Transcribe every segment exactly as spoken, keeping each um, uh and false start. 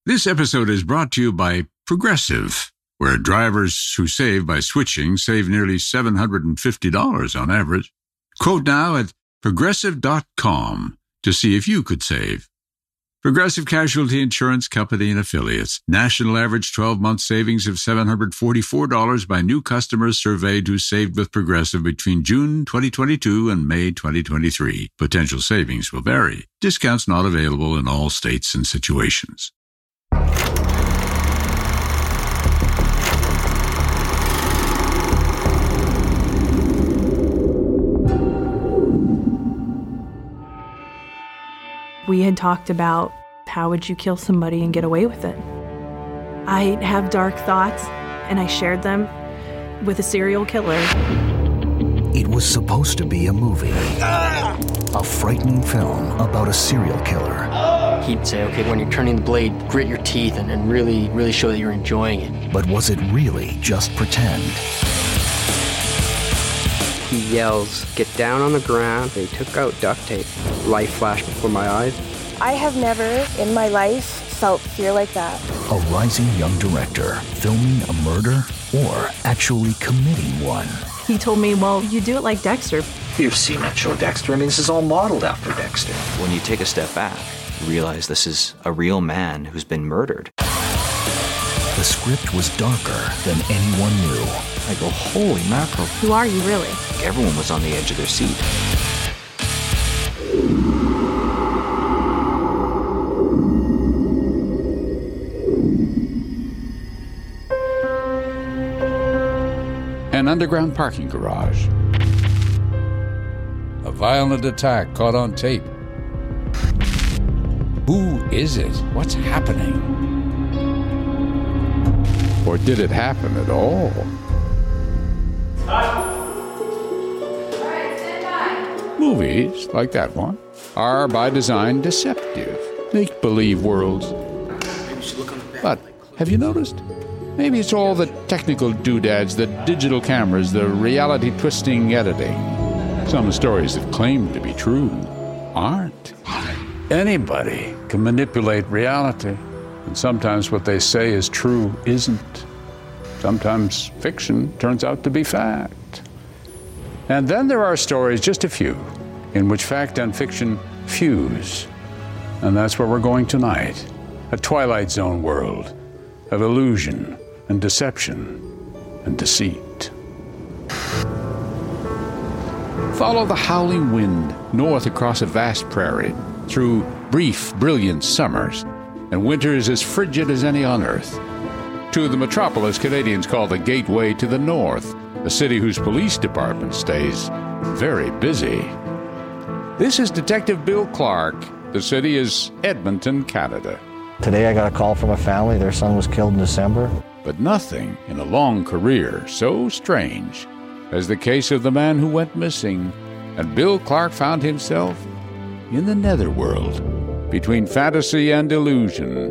This episode is brought to you by Progressive, where drivers who save by switching save nearly seven hundred fifty dollars on average. Quote now at progressive dot com to see if you could save. Progressive Casualty Insurance Company and Affiliates. National average twelve-month savings of seven hundred forty-four dollars by new customers surveyed who saved with Progressive between June twenty twenty-two and May twenty twenty-three. Potential savings will vary. Discounts not available in all states and situations. We had talked about how would you kill somebody and get away with it. I have dark thoughts, and I shared them with a serial killer. It was supposed to be a movie. Ah! A frightening film about a serial killer. He'd say, okay, when you're turning the blade, grit your teeth and, and really, really show that you're enjoying it. But was it really just pretend? He yells, get down on the ground. They took out duct tape. Life flashed before my eyes. I have never in my life felt fear like that. A rising young director filming a murder or actually committing one. He told me, well, you do it like Dexter. You've seen that show, Dexter. I mean, this is all modeled after Dexter. When you take a step back, you realize this is a real man who's been murdered. The script was darker than anyone knew. I go, holy mackerel. Who are you, really? Everyone was on the edge of their seat. An underground parking garage. A violent attack caught on tape. Who is it? What's happening? Or did it happen at all? Movies, like that one, are by design deceptive, make-believe worlds. But have you noticed? Maybe it's all the technical doodads, the digital cameras, the reality-twisting editing. Some stories that claim to be true aren't. Anybody can manipulate reality, and sometimes what they say is true isn't. Sometimes fiction turns out to be fact. And then there are stories, just a few, in which fact and fiction fuse. And that's where we're going tonight. A Twilight Zone world of illusion and deception and deceit. Follow the howling wind north across a vast prairie, through brief, brilliant summers, and winters as frigid as any on Earth, to the metropolis Canadians call the Gateway to the North, a city whose police department stays very busy. This is Detective Bill Clark. The city is Edmonton, Canada. Today I got a call from a family. Their son was killed in December. But nothing in a long career so strange as the case of the man who went missing, and Bill Clark found himself in the netherworld, between fantasy and illusion.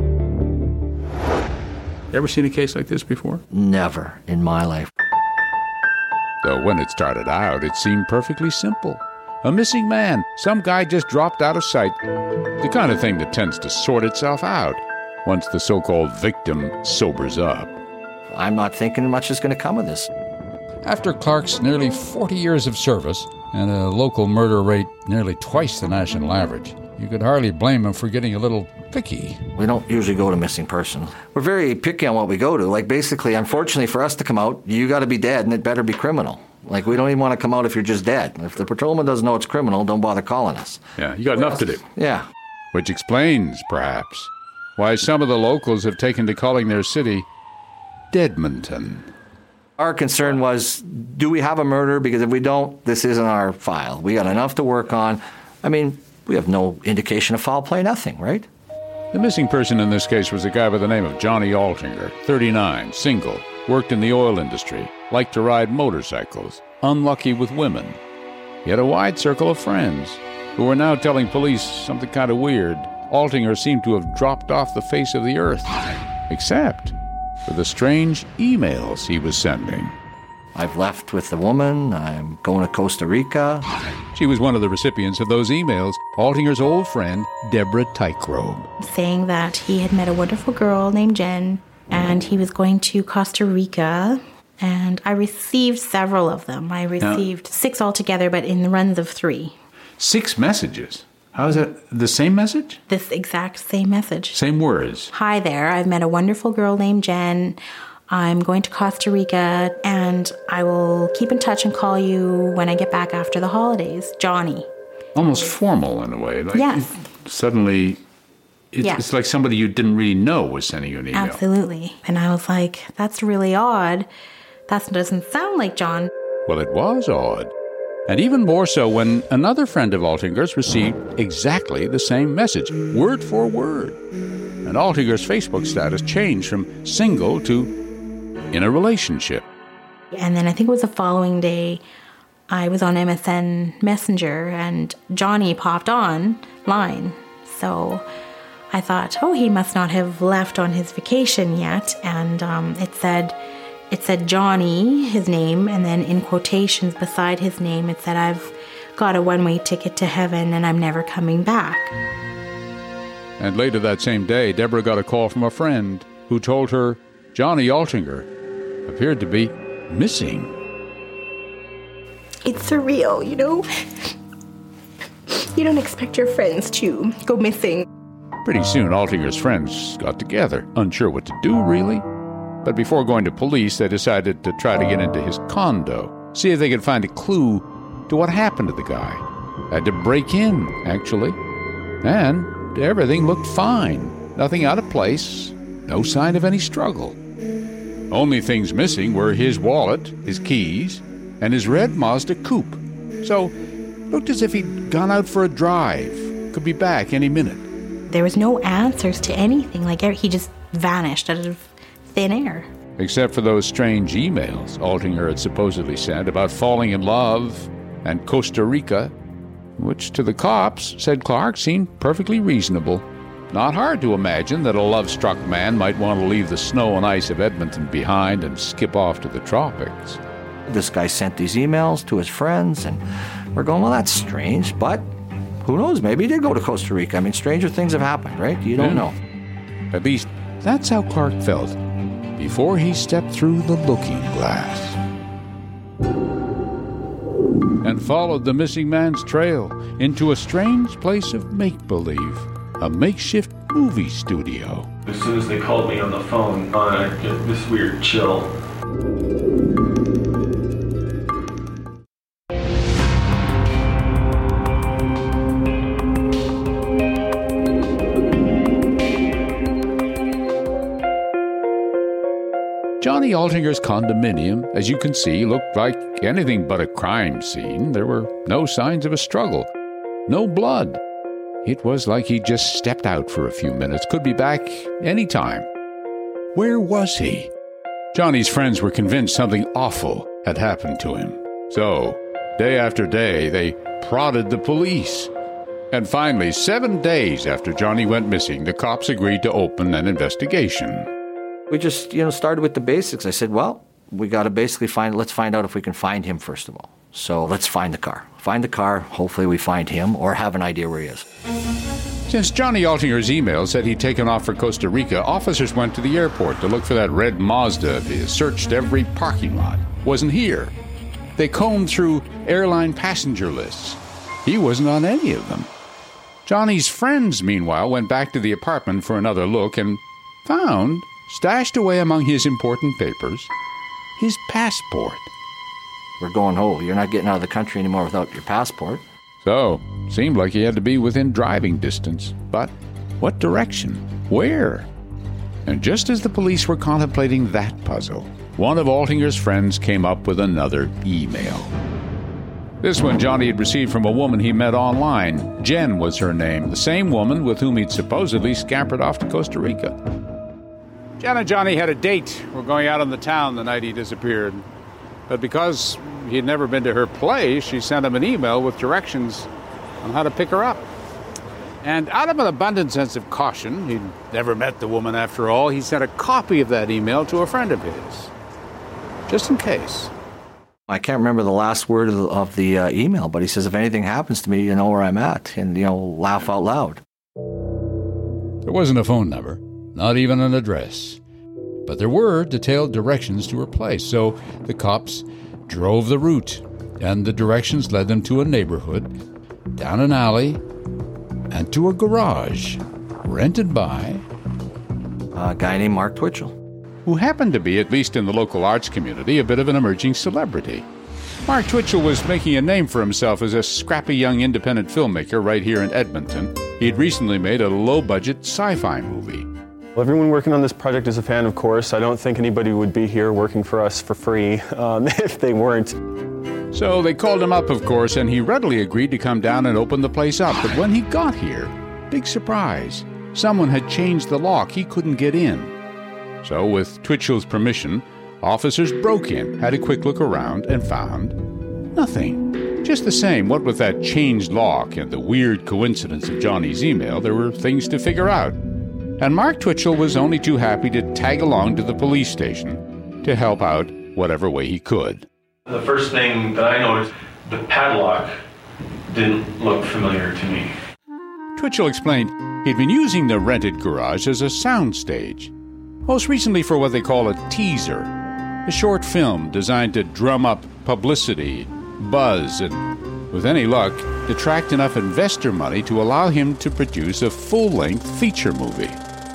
Ever seen a case like this before? Never in my life. Though when it started out, it seemed perfectly simple. A missing man, some guy just dropped out of sight. The kind of thing that tends to sort itself out once the so-called victim sobers up. I'm not thinking much is going to come of this. After Clark's nearly forty years of service and a local murder rate nearly twice the national average, you could hardly blame him for getting a little picky. We don't usually go to missing person. We're very picky on what we go to. Like, basically, unfortunately for us to come out, you got to be dead and it better be criminal. Like, we don't even want to come out if you're just dead. If the patrolman doesn't know it's criminal, don't bother calling us. Yeah, you got enough to do. Yeah. Which explains, perhaps, why some of the locals have taken to calling their city Deadmonton. Our concern was, do we have a murder? Because if we don't, this isn't our file. We got enough to work on. I mean, we have no indication of foul play, nothing, right? The missing person in this case was a guy by the name of Johnny Altinger, thirty-nine, single, worked in the oil industry, liked to ride motorcycles, unlucky with women. He had a wide circle of friends who were now telling police something kind of weird. Altinger seemed to have dropped off the face of the earth, except for the strange emails he was sending. I've left with the woman. I'm going to Costa Rica. She was one of the recipients of those emails, Altinger's old friend, Deborah Tykerobe. Saying that he had met a wonderful girl named Jen, and he was going to Costa Rica. And I received several of them. I received now, six altogether, but in the runs of three. Six messages? How is that? The same message? This exact same message. Same words. Hi there. I've met a wonderful girl named Jen. I'm going to Costa Rica, and I will keep in touch and call you when I get back after the holidays. Johnny. Almost formal in a way. Like yes. Suddenly, it's, yes. it's like somebody you didn't really know was sending you an email. Absolutely. And I was like, that's really odd. That doesn't sound like John. Well, it was odd. And even more so when another friend of Altinger's received exactly the same message, word for word. And Altinger's Facebook status changed from single to in a relationship. And then I think it was the following day, I was on M S N Messenger and Johnny popped on line. So I thought, oh, he must not have left on his vacation yet. And um, it said... It said Johnny, his name, and then in quotations beside his name, it said, I've got a one-way ticket to heaven and I'm never coming back. And later that same day, Deborah got a call from a friend who told her Johnny Altinger appeared to be missing. It's surreal, you know? You don't expect your friends to go missing. Pretty soon, Altinger's friends got together, unsure what to do, really. But before going to police, they decided to try to get into his condo, see if they could find a clue to what happened to the guy. Had to break in, actually. And everything looked fine. Nothing out of place. No sign of any struggle. Only things missing were his wallet, his keys, and his red Mazda coupe. So, looked as if he'd gone out for a drive. Could be back any minute. There was no answers to anything. Like, he just vanished out of thin air. Except for those strange emails Altinger had supposedly sent about falling in love and Costa Rica, which to the cops, said Clark, seemed perfectly reasonable. Not hard to imagine that a love-struck man might want to leave the snow and ice of Edmonton behind and skip off to the tropics. This guy sent these emails to his friends, and we're going, well, that's strange, but who knows? Maybe he did go to Costa Rica. I mean, stranger things have happened, right? You don't yeah. know. At least that's how Clark felt before he stepped through the looking glass and followed the missing man's trail into a strange place of make-believe, a makeshift movie studio. As soon as they called me on the phone, I get this weird chill. Johnny Altinger's condominium, as you can see, looked like anything but a crime scene. There were no signs of a struggle, no blood. It was like he just stepped out for a few minutes, could be back any time. Where was he? Johnny's friends were convinced something awful had happened to him. So, day after day, they prodded the police. And finally, seven days after Johnny went missing, the cops agreed to open an investigation. We just, you know, started with the basics. I said, well, we got to basically find, let's find out if we can find him first of all. So let's find the car. Find the car, hopefully we find him or have an idea where he is. Since Johnny Altinger's email said he'd taken off for Costa Rica, officers went to the airport to look for that red Mazda of his, searched every parking lot. Wasn't here. They combed through airline passenger lists. He wasn't on any of them. Johnny's friends, meanwhile, went back to the apartment for another look and found, stashed away among his important papers, his passport. We're going home. You're not getting out of the country anymore without your passport. So, seemed like he had to be within driving distance. But what direction? Where? And just as the police were contemplating that puzzle, one of Altinger's friends came up with another email. This one Johnny had received from a woman he met online. Jen was her name, the same woman with whom he'd supposedly scampered off to Costa Rica. Jen and Johnny had a date. We're going out in the town the night he disappeared. But because he'd never been to her place, she sent him an email with directions on how to pick her up. And out of an abundant sense of caution, he'd never met the woman after all, he sent a copy of that email to a friend of his. Just in case. I can't remember the last word of the, of the uh, email, but he says, if anything happens to me, you know where I'm at, and, you know, laugh out loud. There wasn't a phone number, not even an address. But there were detailed directions to her place, so the cops drove the route, and the directions led them to a neighborhood, down an alley, and to a garage rented by a guy named Mark Twitchell, who happened to be, at least in the local arts community, a bit of an emerging celebrity. Mark Twitchell was making a name for himself as a scrappy young independent filmmaker right here in Edmonton. He'd recently made a low-budget sci-fi movie. Well, everyone working on this project is a fan, of course. I don't think anybody would be here working for us for free um, if they weren't. So they called him up, of course, and he readily agreed to come down and open the place up. But when he got here, big surprise, someone had changed the lock. He couldn't get in. So with Twitchell's permission, officers broke in, had a quick look around, and found nothing. Just the same, what with that changed lock and the weird coincidence of Johnny's email, there were things to figure out. And Mark Twitchell was only too happy to tag along to the police station to help out whatever way he could. The first thing that I noticed, the padlock didn't look familiar to me. Twitchell explained he'd been using the rented garage as a soundstage, most recently for what they call a teaser, a short film designed to drum up publicity, buzz, and, with any luck, attract enough investor money to allow him to produce a full-length feature movie.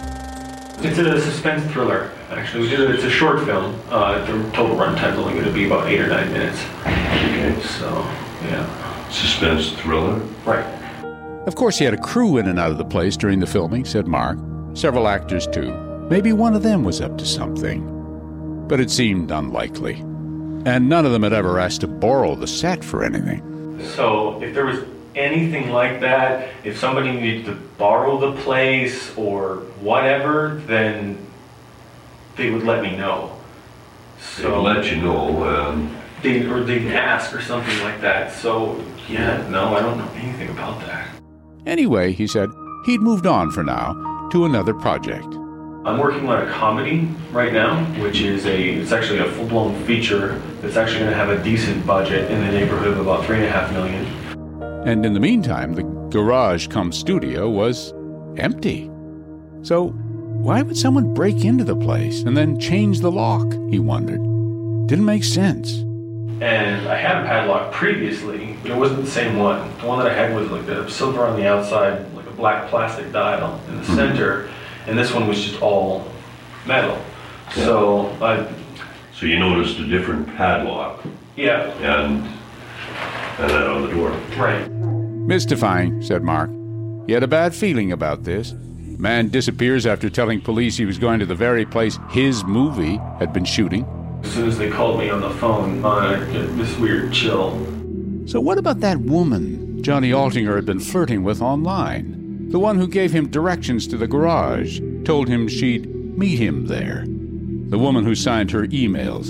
It's a suspense thriller, actually. We did it, it's a short film. Uh, the total runtime is only going to be about eight or nine minutes. Okay. So, yeah. Suspense thriller? Right. Of course, he had a crew in and out of the place during the filming, said Mark. Several actors, too. Maybe one of them was up to something. But it seemed unlikely. And none of them had ever asked to borrow the set for anything. So, if there was anything like that, if somebody needed to borrow the place or whatever, then they would let me know. So they would let you know. Um, they, or they'd ask or something like that. So, yeah, no, I don't know anything about that. Anyway, he said, he'd moved on for now to another project. I'm working on a comedy right now, which is a, it's actually a full-blown feature that's actually going to have a decent budget in the neighborhood of about three and a half million. And in the meantime, the garage cum studio was empty. So why would someone break into the place and then change the lock, he wondered. Didn't make sense. And I had a padlock previously, but it wasn't the same one. The one that I had was like the silver on the outside, like a black plastic dial in the mm-hmm. center, and this one was just all metal. Yeah. So I... So you noticed a different padlock. Yeah. And... and that on the door. Right. Mystifying, said Mark. He had a bad feeling about this. Man disappears after telling police he was going to the very place his movie had been shooting. As soon as they called me on the phone, I get this weird chill. So what about that woman Johnny Altinger had been flirting with online? The one who gave him directions to the garage, told him she'd meet him there. The woman who signed her emails,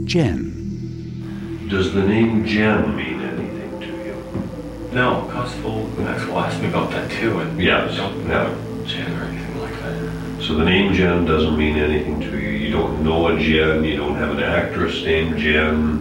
Jen. Does the name Jen mean anything to you? No, Constable Maxwell asked me about that too, and yes, I don't know Jen or anything like that. So the name Jen doesn't mean anything to you. You don't know a Jen. You don't have an actress named Jen.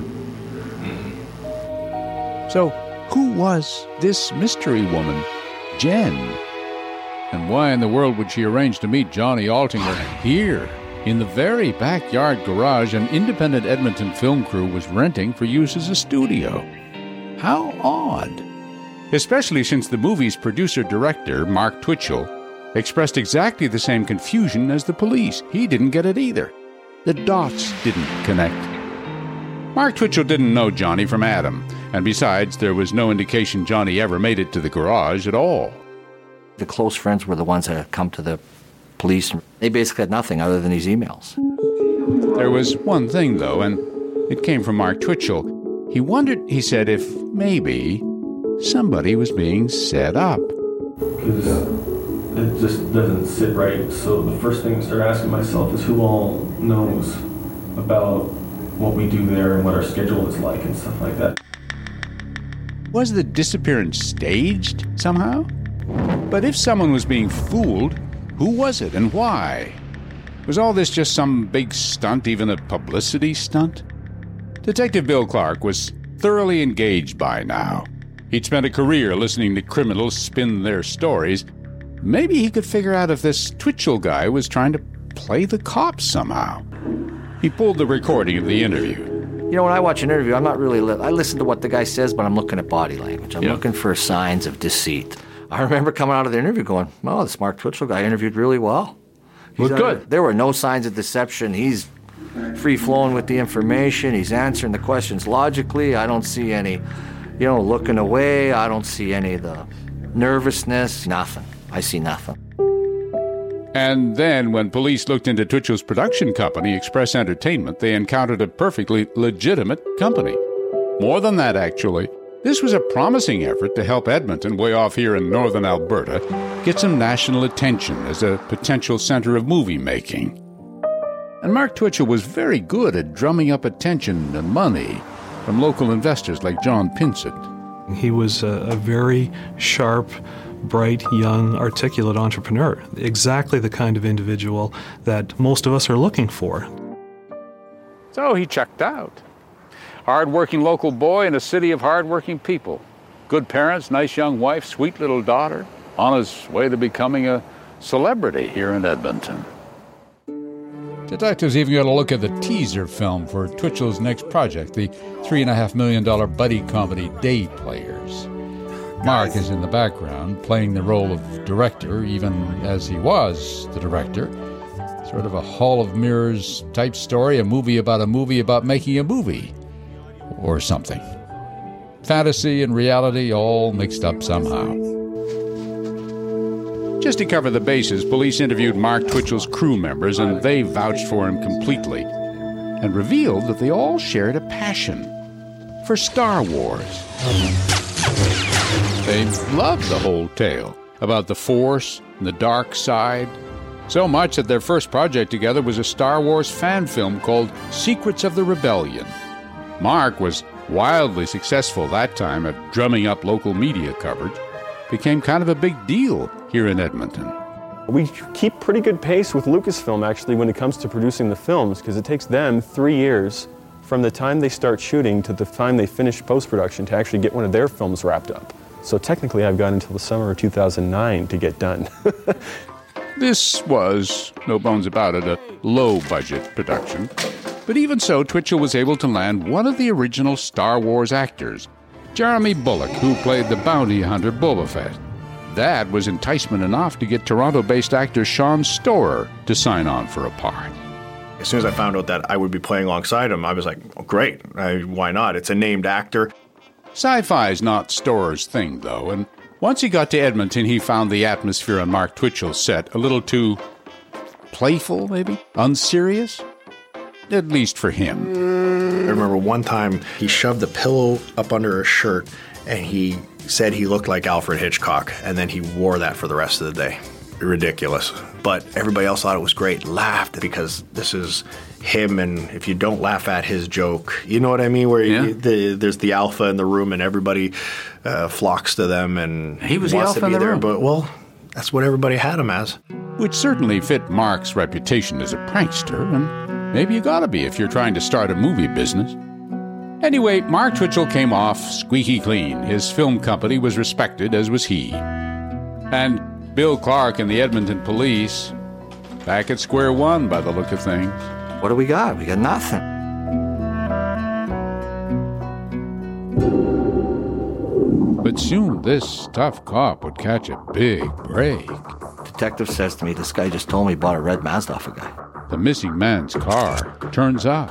Mm-hmm. So who was this mystery woman, Jen? And why in the world would she arrange to meet Johnny Altinger here, in the very backyard garage an independent Edmonton film crew was renting for use as a studio? How odd. Especially since the movie's producer-director, Mark Twitchell, expressed exactly the same confusion as the police. He didn't get it either. The dots didn't connect. Mark Twitchell didn't know Johnny from Adam, and besides, there was no indication Johnny ever made it to the garage at all. The close friends were the ones that had come to the police. They basically had nothing other than these emails. There was one thing, though, and it came from Mark Twitchell. He wondered, he said, if maybe somebody was being set up. Because it just doesn't sit right. So the first thing I start asking myself is who all knows about what we do there and what our schedule is like and stuff like that. Was the disappearance staged somehow? But if someone was being fooled, who was it and why? Was all this just some big stunt, even a publicity stunt? Detective Bill Clark was thoroughly engaged by now. He'd spent a career listening to criminals spin their stories. Maybe he could figure out if this Twitchell guy was trying to play the cops somehow. He pulled the recording of the interview. You know, when I watch an interview, I'm not really... Li- I listen to what the guy says, but I'm looking at body language. I'm yeah. looking for signs of deceit. I remember coming out of the interview going, oh, this Mark Twitchell guy interviewed really well. Looked good. There were no signs of deception. He's free-flowing with the information. He's answering the questions logically. I don't see any, you know, looking away. I don't see any of the nervousness. Nothing. I see nothing. And then when police looked into Twitchell's production company, Express Entertainment, they encountered a perfectly legitimate company. More than that, actually. This was a promising effort to help Edmonton, way off here in northern Alberta, get some national attention as a potential center of movie making. And Mark Twitchell was very good at drumming up attention and money from local investors like John Pinsent. He was a, a very sharp, bright, young, articulate entrepreneur. Exactly the kind of individual that most of us are looking for. So he checked out. Hard-working local boy in a city of hard-working people. Good parents, nice young wife, sweet little daughter, on his way to becoming a celebrity here in Edmonton. Detectives even got a look at the teaser film for Twitchell's next project, the three and a half million dollar buddy comedy Day Players. Mark is in the background, playing the role of director, even as he was the director. Sort of a Hall of Mirrors type story, a movie about a movie about making a movie. Or something. Fantasy and reality all mixed up somehow. Just to cover the bases, police interviewed Mark Twitchell's crew members, and they vouched for him completely, and revealed that they all shared a passion for Star Wars. They loved the whole tale about the Force and the dark side, so much that their first project together was a Star Wars fan film called Secrets of the Rebellion. Mark was wildly successful that time at drumming up local media coverage. Became kind of a big deal here in Edmonton. We keep pretty good pace with Lucasfilm, actually, when it comes to producing the films, because it takes them three years from the time they start shooting to the time they finish post-production to actually get one of their films wrapped up. So technically, I've got until the summer of two thousand nine to get done. This was, no bones about it, a low-budget production. But even so, Twitchell was able to land one of the original Star Wars actors, Jeremy Bulloch, who played the bounty hunter Boba Fett. That was enticement enough to get Toronto-based actor Sean Storer to sign on for a part. As soon as I found out that I would be playing alongside him, I was like, oh, great, I, why not? It's a named actor. Sci-fi's not Storer's thing, though, and once he got to Edmonton, he found the atmosphere on Mark Twitchell's set a little too playful, maybe? Unserious? At least for him. I remember one time he shoved a pillow up under his shirt and he said he looked like Alfred Hitchcock, and then he wore that for the rest of the day. Ridiculous. But everybody else thought it was great, laughed, because this is him, and if you don't laugh at his joke, you know what I mean? Where yeah. you, the, there's the alpha in the room and everybody uh, flocks to them and he was wants the alpha to be in the there. room. But, well, that's what everybody had him as. Which certainly fit Mark's reputation as a prankster, and maybe you gotta be if you're trying to start a movie business. Anyway, Mark Twitchell came off squeaky clean. His film company was respected, as was he. And Bill Clark and the Edmonton police, back at square one by the look of things. What do we got? We got nothing. But soon this tough cop would catch a big break. Detective says to me, this guy just told me he bought a red Mazda off a guy. The missing man's car turns up.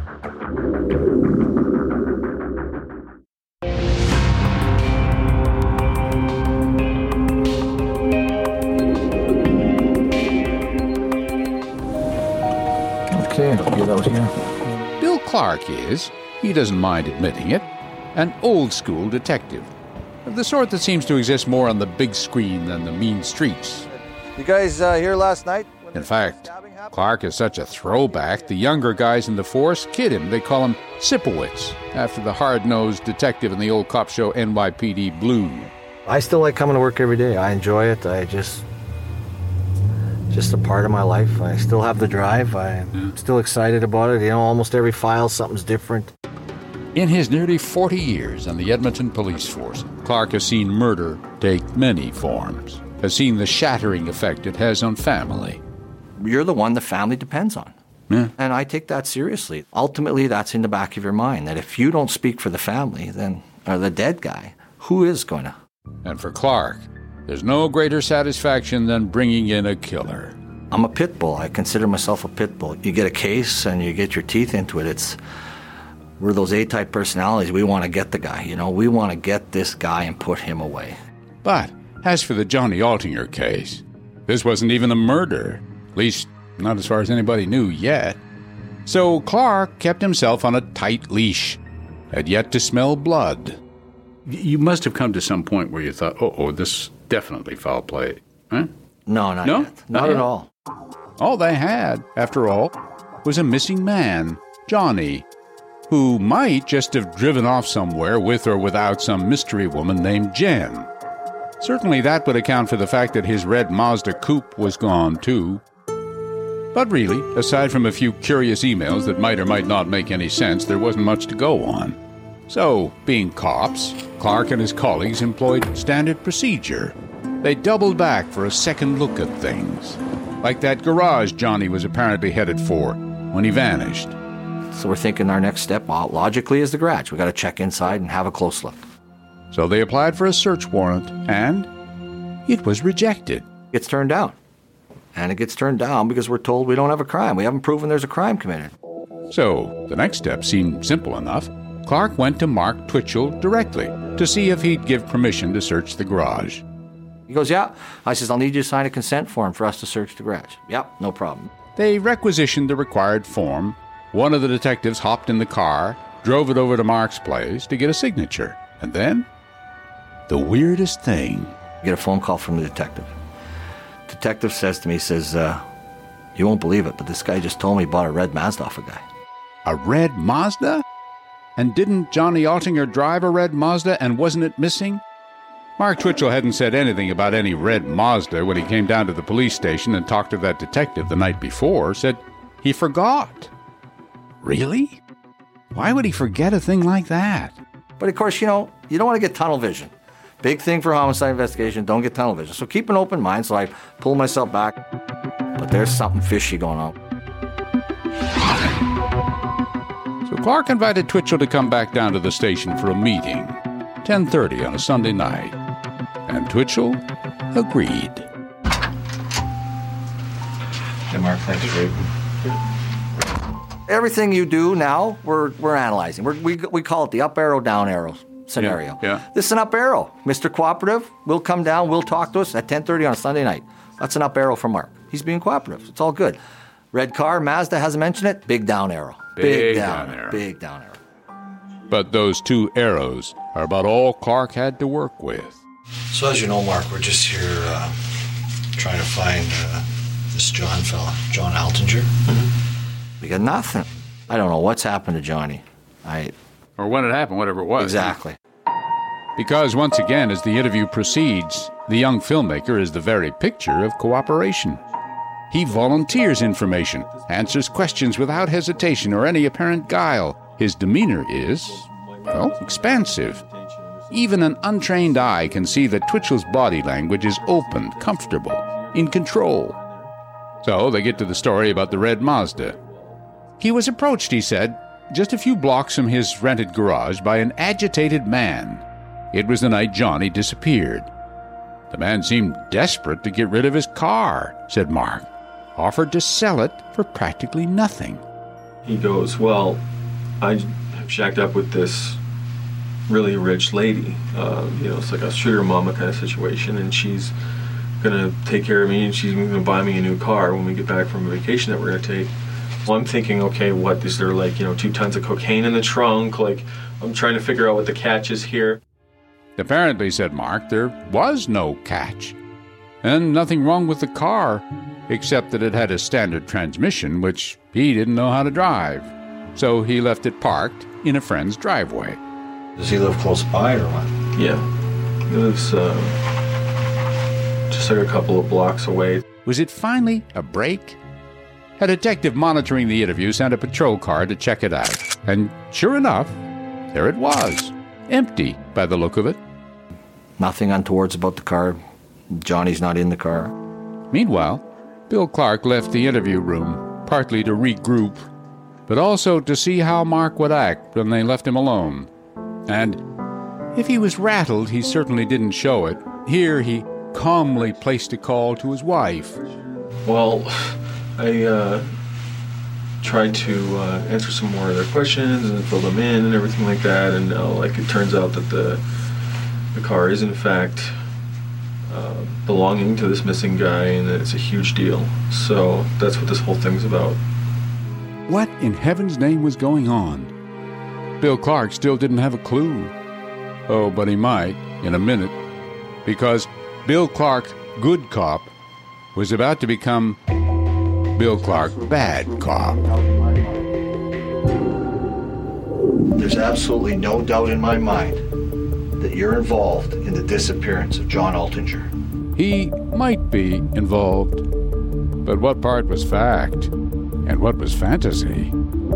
Okay, I'll get out here. Bill Clark is, he doesn't mind admitting it, an old-school detective. The sort that seems to exist more on the big screen than the mean streets. You guys uh, here last night? In fact, Clark is such a throwback, the younger guys in the force kid him. They call him Sipowicz, after the hard-nosed detective in the old cop show N Y P D Blue. I still like coming to work every day. I enjoy it. I just... just a part of my life. I still have the drive. I'm yeah. still excited about it. You know, almost every file, something's different. In his nearly forty years on the Edmonton Police Force, Clark has seen murder take many forms, has seen the shattering effect it has on family. You're the one the family depends on. Yeah. And I take that seriously. Ultimately, that's in the back of your mind, that if you don't speak for the family, then, or the dead guy, who is going to? And for Clark, there's no greater satisfaction than bringing in a killer. I'm a pit bull. I consider myself a pit bull. You get a case and you get your teeth into it. It's we're those A-type personalities. We want to get the guy, you know. We want to get this guy and put him away. But as for the Johnny Altinger case, this wasn't even a murder. At least, not as far as anybody knew yet. So Clark kept himself on a tight leash, had yet to smell blood. You must have come to some point where you thought, oh, oh this definitely foul play. Huh? No, not no? yet. Not, not at yet. all. All they had, after all, was a missing man, Johnny, who might just have driven off somewhere with or without some mystery woman named Jen. Certainly that would account for the fact that his red Mazda coupe was gone, too. But really, aside from a few curious emails that might or might not make any sense, there wasn't much to go on. So, being cops, Clark and his colleagues employed standard procedure. They doubled back for a second look at things. Like that garage Johnny was apparently headed for when he vanished. So we're thinking our next step, well, logically, is the garage. We got to check inside and have a close look. So they applied for a search warrant, and it was rejected. It gets turned down. And it gets turned down because we're told we don't have a crime. We haven't proven there's a crime committed. So the next step seemed simple enough. Clark went to Mark Twitchell directly to see if he'd give permission to search the garage. He goes, yeah. I says, I'll need you to sign a consent form for us to search the garage. Yep, no problem. They requisitioned the required form. One of the detectives hopped in the car, drove it over to Mark's place to get a signature. And then, the weirdest thing. You get a phone call from the detective. Detective says to me, he says, uh, you won't believe it, but this guy just told me he bought a red Mazda off a guy. A red Mazda? And didn't Johnny Altinger drive a red Mazda, and wasn't it missing? Mark Twitchell hadn't said anything about any red Mazda when he came down to the police station and talked to that detective the night before, said he forgot. Really? Why would he forget a thing like that? But of course, you know, you don't want to get tunnel vision. Big thing for homicide investigation, don't get tunnel vision. So keep an open mind, so I pull myself back. But there's something fishy going on. So Clark invited Twitchell to come back down to the station for a meeting, ten thirty on a Sunday night. And Twitchell agreed. Hey, Mark, thanks for it. Everything you do now, we're we're analyzing. We're, we we call it the up arrow, down arrow scenario. Yeah, yeah. This is an up arrow. Mister Cooperative will come down, will talk to us at ten thirty on a Sunday night. That's an up arrow for Mark. He's being cooperative. It's all good. Red car, Mazda hasn't mentioned it. Big down arrow. Big, Big down, down arrow. Big down arrow. But those two arrows are about all Clark had to work with. So as you know, Mark, we're just here uh, trying to find uh, this John fella, John Altinger. We got nothing. I don't know what's happened to Johnny. I Or when it happened, whatever it was. Exactly. Because once again, as the interview proceeds, the young filmmaker is the very picture of cooperation. He volunteers information, answers questions without hesitation or any apparent guile. His demeanor is, well, expansive. Even an untrained eye can see that Twitchell's body language is open, comfortable, in control. So they get to the story about the red Mazda. He was approached, he said, just a few blocks from his rented garage by an agitated man. It was the night Johnny disappeared. The man seemed desperate to get rid of his car, said Mark. Offered to sell it for practically nothing. He goes, well, I have shacked up with this really rich lady. Uh, you know, it's like a sugar mama kind of situation, and she's going to take care of me, and she's going to buy me a new car when we get back from a vacation that we're going to take. Well, I'm thinking, okay, what, is there like, you know, two tons of cocaine in the trunk? Like, I'm trying to figure out what the catch is here. Apparently, said Mark, there was no catch. And nothing wrong with the car, except that it had a standard transmission, which he didn't know how to drive. So he left it parked in a friend's driveway. Does he live close by or what? Yeah. He lives uh, just like a couple of blocks away. Was it finally a break? A detective monitoring the interview sent a patrol car to check it out. And sure enough, there it was, empty by the look of it. Nothing untowards about the car. Johnny's not in the car. Meanwhile, Bill Clark left the interview room, partly to regroup, but also to see how Mark would act when they left him alone. And if he was rattled, he certainly didn't show it. Here he calmly placed a call to his wife. Well, I uh, tried to uh, answer some more of their questions and fill them in and everything like that, and uh, like it turns out that the the car is in fact uh, belonging to this missing guy, and that it's a huge deal. So that's what this whole thing's about. What in heaven's name was going on? Bill Clark still didn't have a clue. Oh, but he might in a minute, because Bill Clark, good cop, was about to become Bill Clark, bad cop. There's absolutely no doubt in my mind that you're involved in the disappearance of John Altinger. He might be involved, but what part was fact and what was fantasy?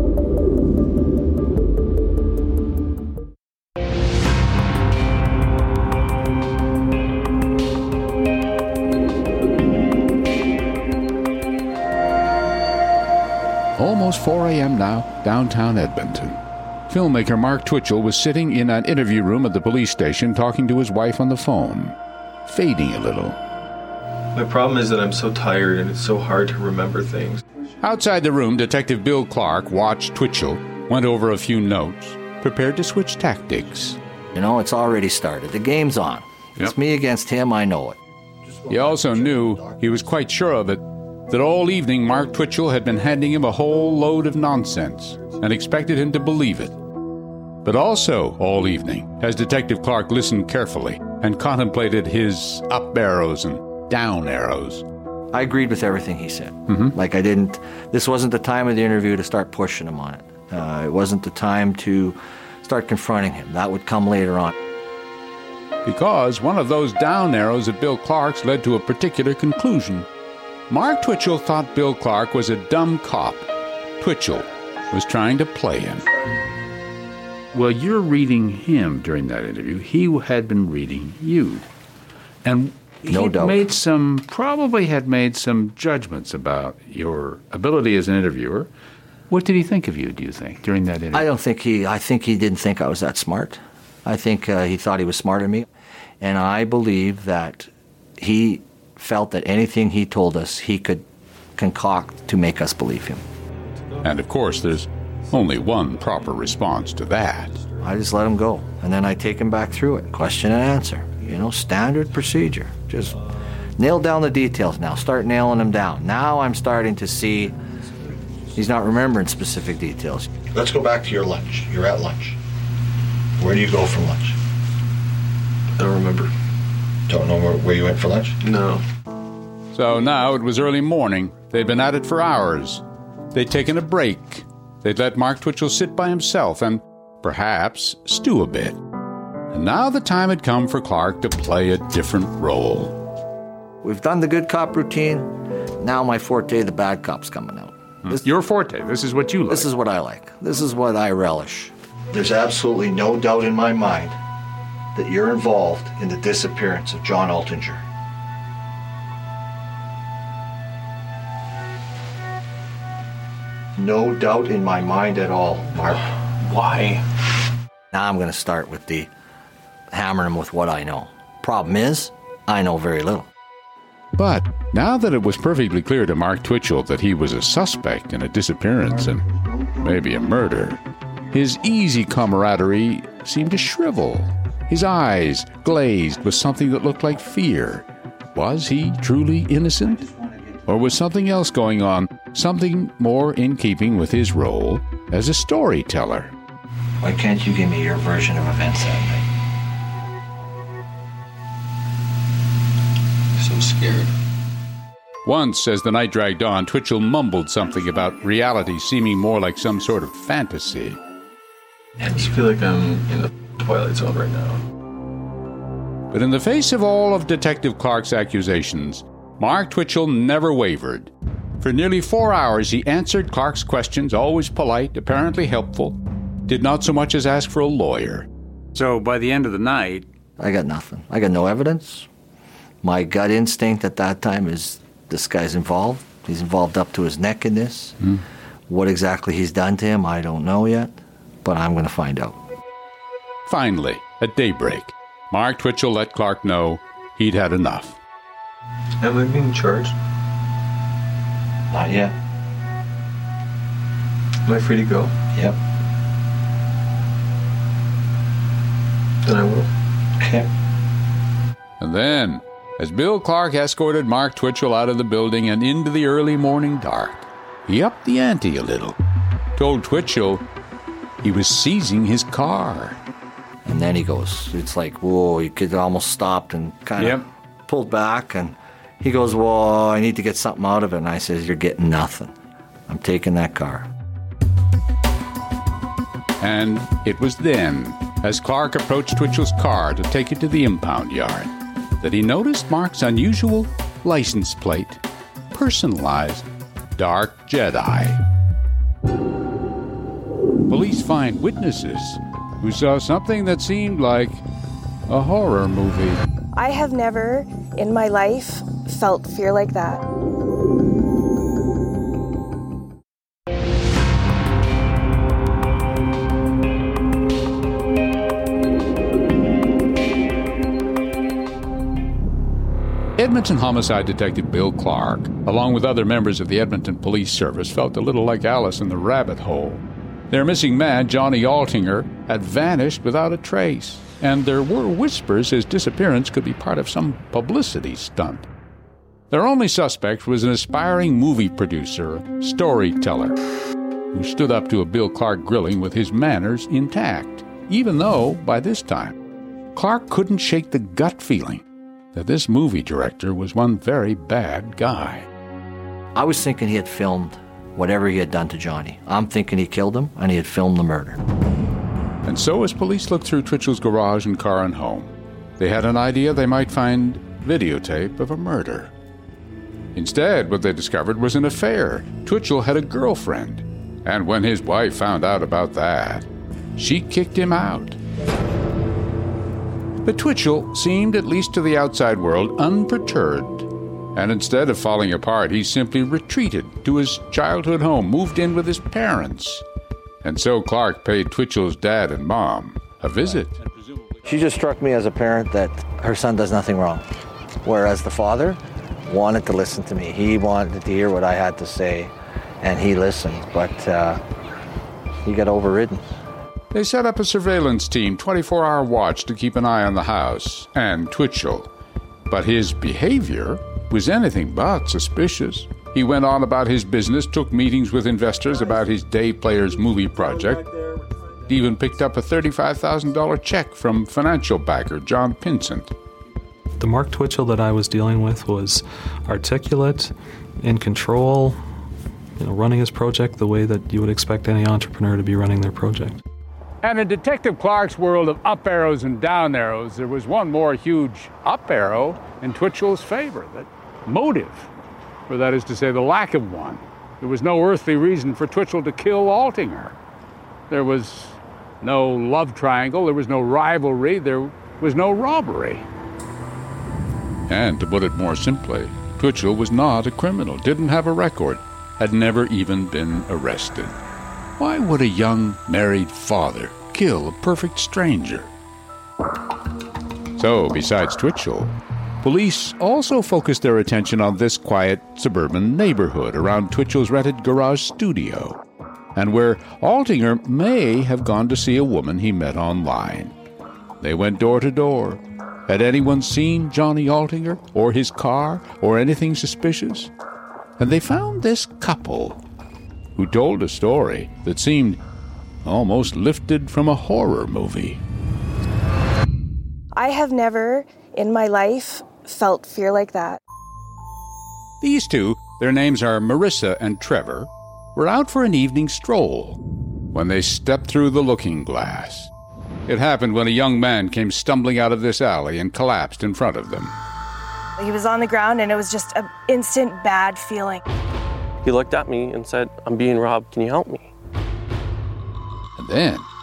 Almost four a.m. now, downtown Edmonton. Filmmaker Mark Twitchell was sitting in an interview room at the police station talking to his wife on the phone, fading a little. My problem is that I'm so tired and it's so hard to remember things. Outside the room, Detective Bill Clark watched Twitchell, went over a few notes, prepared to switch tactics. You know, it's already started. The game's on. Yep. It's me against him, I know it. He also knew, he was quite sure of it, that all evening Mark Twitchell had been handing him a whole load of nonsense and expected him to believe it. But also, all evening, as Detective Clark listened carefully and contemplated his up arrows and down arrows. I agreed with everything he said. Mm-hmm. Like I didn't, this wasn't the time of the interview to start pushing him on it. Uh, it wasn't the time to start confronting him. That would come later on. Because one of those down arrows at Bill Clark's led to a particular conclusion. Mark Twitchell thought Bill Clark was a dumb cop. Twitchell was trying to play him. Well, you're reading him during that interview. He had been reading you. And no he doubt. made some, probably had made some judgments about your ability as an interviewer. What did he think of you, do you think, during that interview? I don't think he, I think he didn't think I was that smart. I think uh, he thought he was smarter than me. And I believe that he felt that anything he told us, he could concoct to make us believe him. And of course, there's only one proper response to that. I just let him go, and then I take him back through it, question and answer. You know, standard procedure. Just nail down the details now. Start nailing them down. Now I'm starting to see he's not remembering specific details. Let's go back to your lunch. You're at lunch. Where do you go for lunch? I don't remember. Don't know where, where you went for lunch? No. So now it was early morning. They'd been at it for hours. They'd taken a break. They'd let Mark Twitchell sit by himself and, perhaps, stew a bit. And now the time had come for Clark to play a different role. We've done the good cop routine. Now my forte, the bad cop's coming out. Hmm. This, Your forte. This is what you like. This is what I like. This is what I relish. There's absolutely no doubt in my mind that you're involved in the disappearance of John Altinger. No doubt in my mind at all, Mark. Why? Now I'm going to start with the hammering him with what I know. Problem is, I know very little. But now that it was perfectly clear to Mark Twitchell that he was a suspect in a disappearance and maybe a murder, his easy camaraderie seemed to shrivel. His eyes glazed with something that looked like fear. Was he truly innocent? Or was something else going on, something more in keeping with his role as a storyteller? Why can't you give me your version of events that night? So scared. Once, as the night dragged on, Twitchell mumbled something about reality seeming more like some sort of fantasy. I just feel like I'm in the Twilight Zone right now. But in the face of all of Detective Clark's accusations, Mark Twitchell never wavered. For nearly four hours, he answered Clark's questions, always polite, apparently helpful. did not so much as ask for a lawyer. So by the end of the night... I got nothing. I got no evidence. My gut instinct at that time is this guy's involved. He's involved up to his neck in this. Mm. What exactly he's done to him, I don't know yet, but I'm going to find out. Finally, at daybreak, Mark Twitchell let Clark know he'd had enough. Am I being charged? Not yet. Am I free to go? Yep. Then I will. Okay. And then, as Bill Clark escorted Mark Twitchell out of the building and into the early morning dark, he upped the ante a little, told Twitchell he was seizing his car. And then he goes, it's like, whoa, he could almost stopped and kind of yep. pulled back. And he goes, whoa, I need to get something out of it. And I says, you're getting nothing. I'm taking that car. And it was then, as Clark approached Twitchell's car to take it to the impound yard, that he noticed Mark's unusual license plate, personalized Dark Jedi. Police find witnesses who saw something that seemed like a horror movie. I have never in my life felt fear like that. Edmonton homicide detective Bill Clark, along with other members of the Edmonton Police Service, felt a little like Alice in the rabbit hole. Their missing man, Johnny Altinger, had vanished without a trace, and there were whispers his disappearance could be part of some publicity stunt. Their only suspect was an aspiring movie producer, storyteller, who stood up to a Bill Clark grilling with his manners intact, even though, by this time, Clark couldn't shake the gut feeling that this movie director was one very bad guy. I was thinking he had filmed whatever he had done to Johnny. I'm thinking he killed him, and he had filmed the murder. And so as police looked through Twitchell's garage and car and home, they had an idea they might find videotape of a murder. Instead, what they discovered was an affair. Twitchell had a girlfriend, and when his wife found out about that, she kicked him out. But Twitchell seemed, at least to the outside world, unperturbed. And instead of falling apart, he simply retreated to his childhood home, moved in with his parents. And so Clark paid Twitchell's dad and mom a visit. She just struck me as a parent that her son does nothing wrong. Whereas the father wanted to listen to me. He wanted to hear what I had to say, and he listened. But uh, he got overridden. They set up a surveillance team, twenty-four hour watch, to keep an eye on the house and Twitchell. But his behavior was anything but suspicious. He went on about his business, took meetings with investors about his Day Players movie project, even picked up a thirty-five thousand dollars check from financial backer John Pinsent. The Mark Twitchell that I was dealing with was articulate, in control, you know, running his project the way that you would expect any entrepreneur to be running their project. And in Detective Clark's world of up arrows and down arrows, there was one more huge up arrow in Twitchell's favor, that motive, or that is to say, the lack of one. There was no earthly reason for Twitchell to kill Altinger. There was no love triangle, there was no rivalry, there was no robbery. And to put it more simply, Twitchell was not a criminal, didn't have a record, had never even been arrested. Why would a young married father kill a perfect stranger? So, besides Twitchell, police also focused their attention on this quiet suburban neighborhood around Twitchell's rented garage studio, and where Altinger may have gone to see a woman he met online. They went door to door. Had anyone seen Johnny Altinger, or his car, or anything suspicious? And they found this couple who told a story that seemed almost lifted from a horror movie. I have never in my life felt fear like that. These two, their names are Marissa and Trevor, were out for an evening stroll when they stepped through the looking glass. It happened when a young man came stumbling out of this alley and collapsed in front of them. He was on the ground and it was just an instant bad feeling. He looked at me and said, "I'm being robbed, can you help me?" And then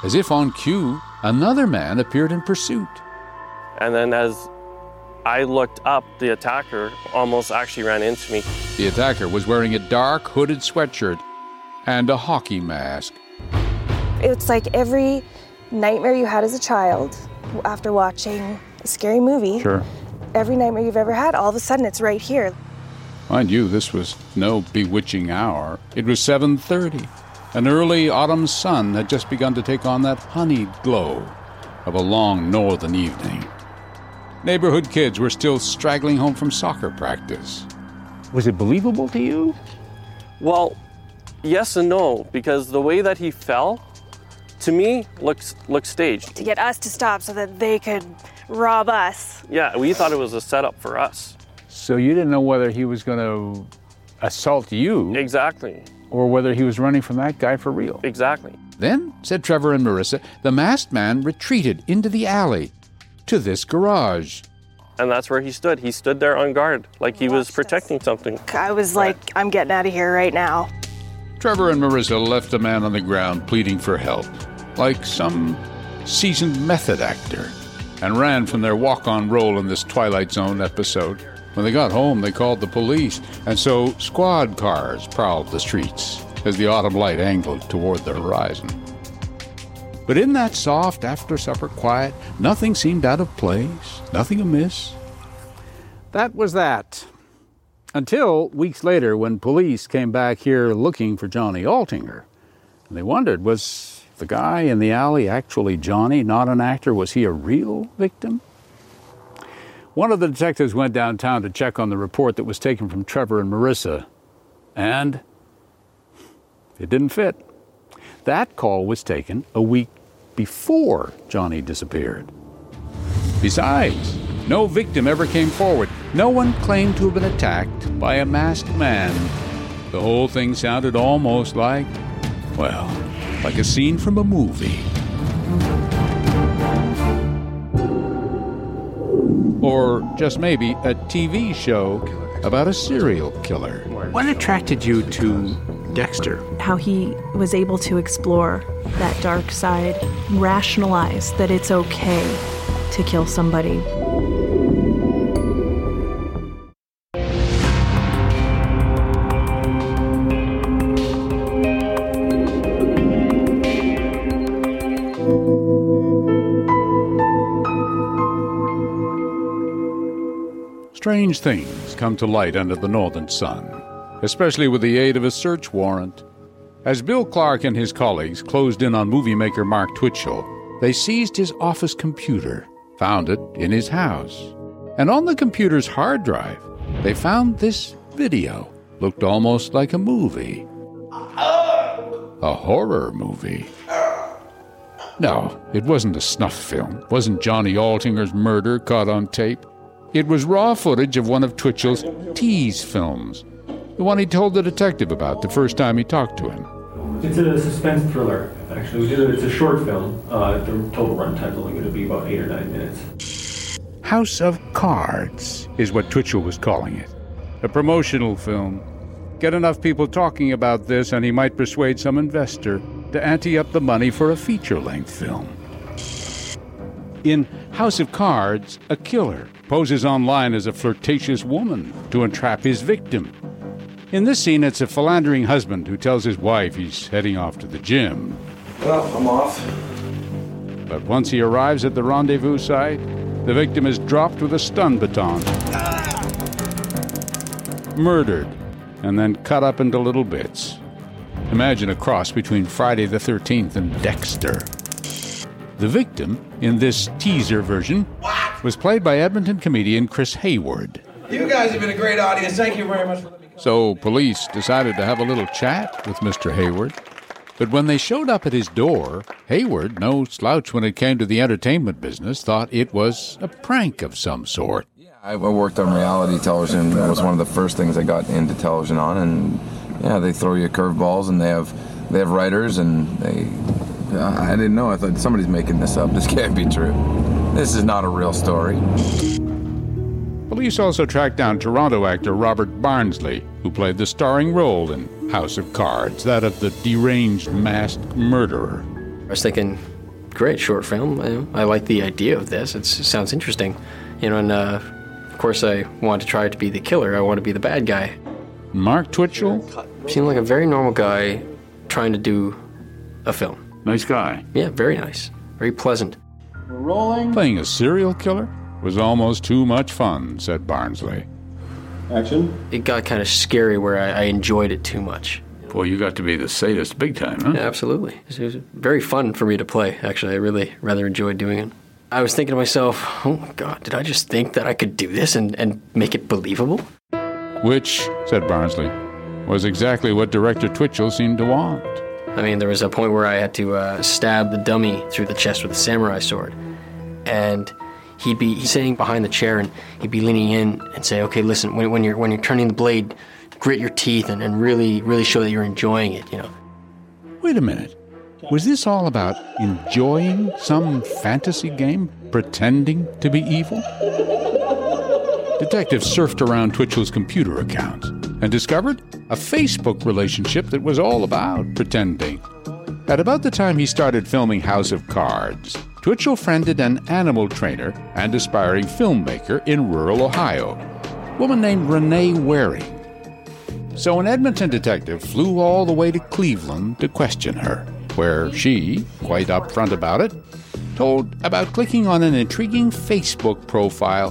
As if on cue, another man appeared in pursuit. And then as I looked up, the attacker almost actually ran into me. The attacker was wearing a dark hooded sweatshirt and a hockey mask. It's like every nightmare you had as a child after watching a scary movie. Sure. Every nightmare you've ever had, all of a sudden it's right here. Mind you, this was no bewitching hour. It was seven thirty. An early autumn sun had just begun to take on that honeyed glow of a long northern evening. Neighborhood kids were still straggling home from soccer practice. Was it believable to you? Well, yes and no, because the way that he fell, to me, looks looks staged. To get us to stop so that they could rob us. Yeah, we thought it was a setup for us. So you didn't know whether he was going to assault you. Exactly. Or whether he was running from that guy for real. Exactly. Then, said Trevor and Marissa, the masked man retreated into the alley to this garage. And that's where he stood. He stood there on guard, like he was protecting something. I was like, I'm getting out of here right now. Trevor and Marissa left a man on the ground pleading for help, like some seasoned method actor, and ran from their walk-on role in this Twilight Zone episode. When they got home, they called the police, and so squad cars prowled the streets as the autumn light angled toward the horizon. But in that soft after-supper quiet, nothing seemed out of place, nothing amiss. That was that. Until weeks later, when police came back here looking for Johnny Altinger. And they wondered, was the guy in the alley actually Johnny, not an actor? Was he a real victim? One of the detectives went downtown to check on the report that was taken from Trevor and Marissa, and it didn't fit. That call was taken a week before Johnny disappeared. Besides, no victim ever came forward. No one claimed to have been attacked by a masked man. The whole thing sounded almost like, well, like a scene from a movie. Or just maybe a T V show about a serial killer. What attracted you to Dexter? How he was able to explore that dark side, rationalize that it's okay to kill somebody. Strange things come to light under the northern sun, especially with the aid of a search warrant. As Bill Clark and his colleagues closed in on movie maker Mark Twitchell, they seized his office computer, found it in his house. And on the computer's hard drive, they found this video. Looked almost like a movie. A horror movie. No, it wasn't a snuff film. It wasn't Johnny Altinger's murder caught on tape. It was raw footage of one of Twitchell's tease films, the one he told the detective about the first time he talked to him. It's a suspense thriller, actually. We did it, it's a short film. Uh, the total runtime is only going to be about eight or nine minutes. House of Cards is what Twitchell was calling it. A promotional film. Get enough people talking about this and he might persuade some investor to ante up the money for a feature-length film. In House of Cards, a killer poses online as a flirtatious woman to entrap his victim. In this scene, it's a philandering husband who tells his wife he's heading off to the gym. Well, I'm off. But once he arrives at the rendezvous site, the victim is dropped with a stun baton, murdered, and then cut up into little bits. Imagine a cross between Friday the thirteenth and Dexter. The victim, in this teaser version, was played by Edmonton comedian Chris Hayward. You guys have been a great audience. Thank you very much for letting me come. So police decided to have a little chat with Mister Hayward. But when they showed up at his door, Hayward, no slouch when it came to the entertainment business, thought it was a prank of some sort. I worked on reality television. It was one of the first things I got into television on, and yeah, they throw you curveballs, and they have they have writers, and they. I didn't know. I thought somebody's making this up. This can't be true. This is not a real story. Police also tracked down Toronto actor Robert Barnsley, who played the starring role in House of Cards, that of the deranged masked murderer. I was thinking, great short film. I, I like the idea of this. It's, it sounds interesting. You know, and uh, of course I want to try to be the killer. I want to be the bad guy. Mark Twitchell? Seemed like a very normal guy trying to do a film. Nice guy. Yeah, very nice. Very pleasant. We're rolling. Playing a serial killer was almost too much fun, said Barnsley. Action. It got kind of scary where I, I enjoyed it too much. Boy, you got to be the sadist big time, huh? Yeah, absolutely. It was very fun for me to play, actually. I really rather enjoyed doing it. I was thinking to myself, oh my God, did I just think that I could do this and, and make it believable? Which, said Barnsley, was exactly what director Twitchell seemed to want. I mean, there was a point where I had to uh, stab the dummy through the chest with a samurai sword. And he'd be sitting behind the chair and he'd be leaning in and say, okay, listen, when, when you're when you're turning the blade, grit your teeth and, and really, really show that you're enjoying it, you know. Wait a minute. Was this all about enjoying some fantasy game, pretending to be evil? Detectives surfed around Twitchell's computer accounts and discovered a Facebook relationship that was all about pretending. At about the time he started filming House of Cards, Twitchell friended an animal trainer and aspiring filmmaker in rural Ohio, a woman named Renee Waring. So an Edmonton detective flew all the way to Cleveland to question her, where she, quite upfront about it, told about clicking on an intriguing Facebook profile,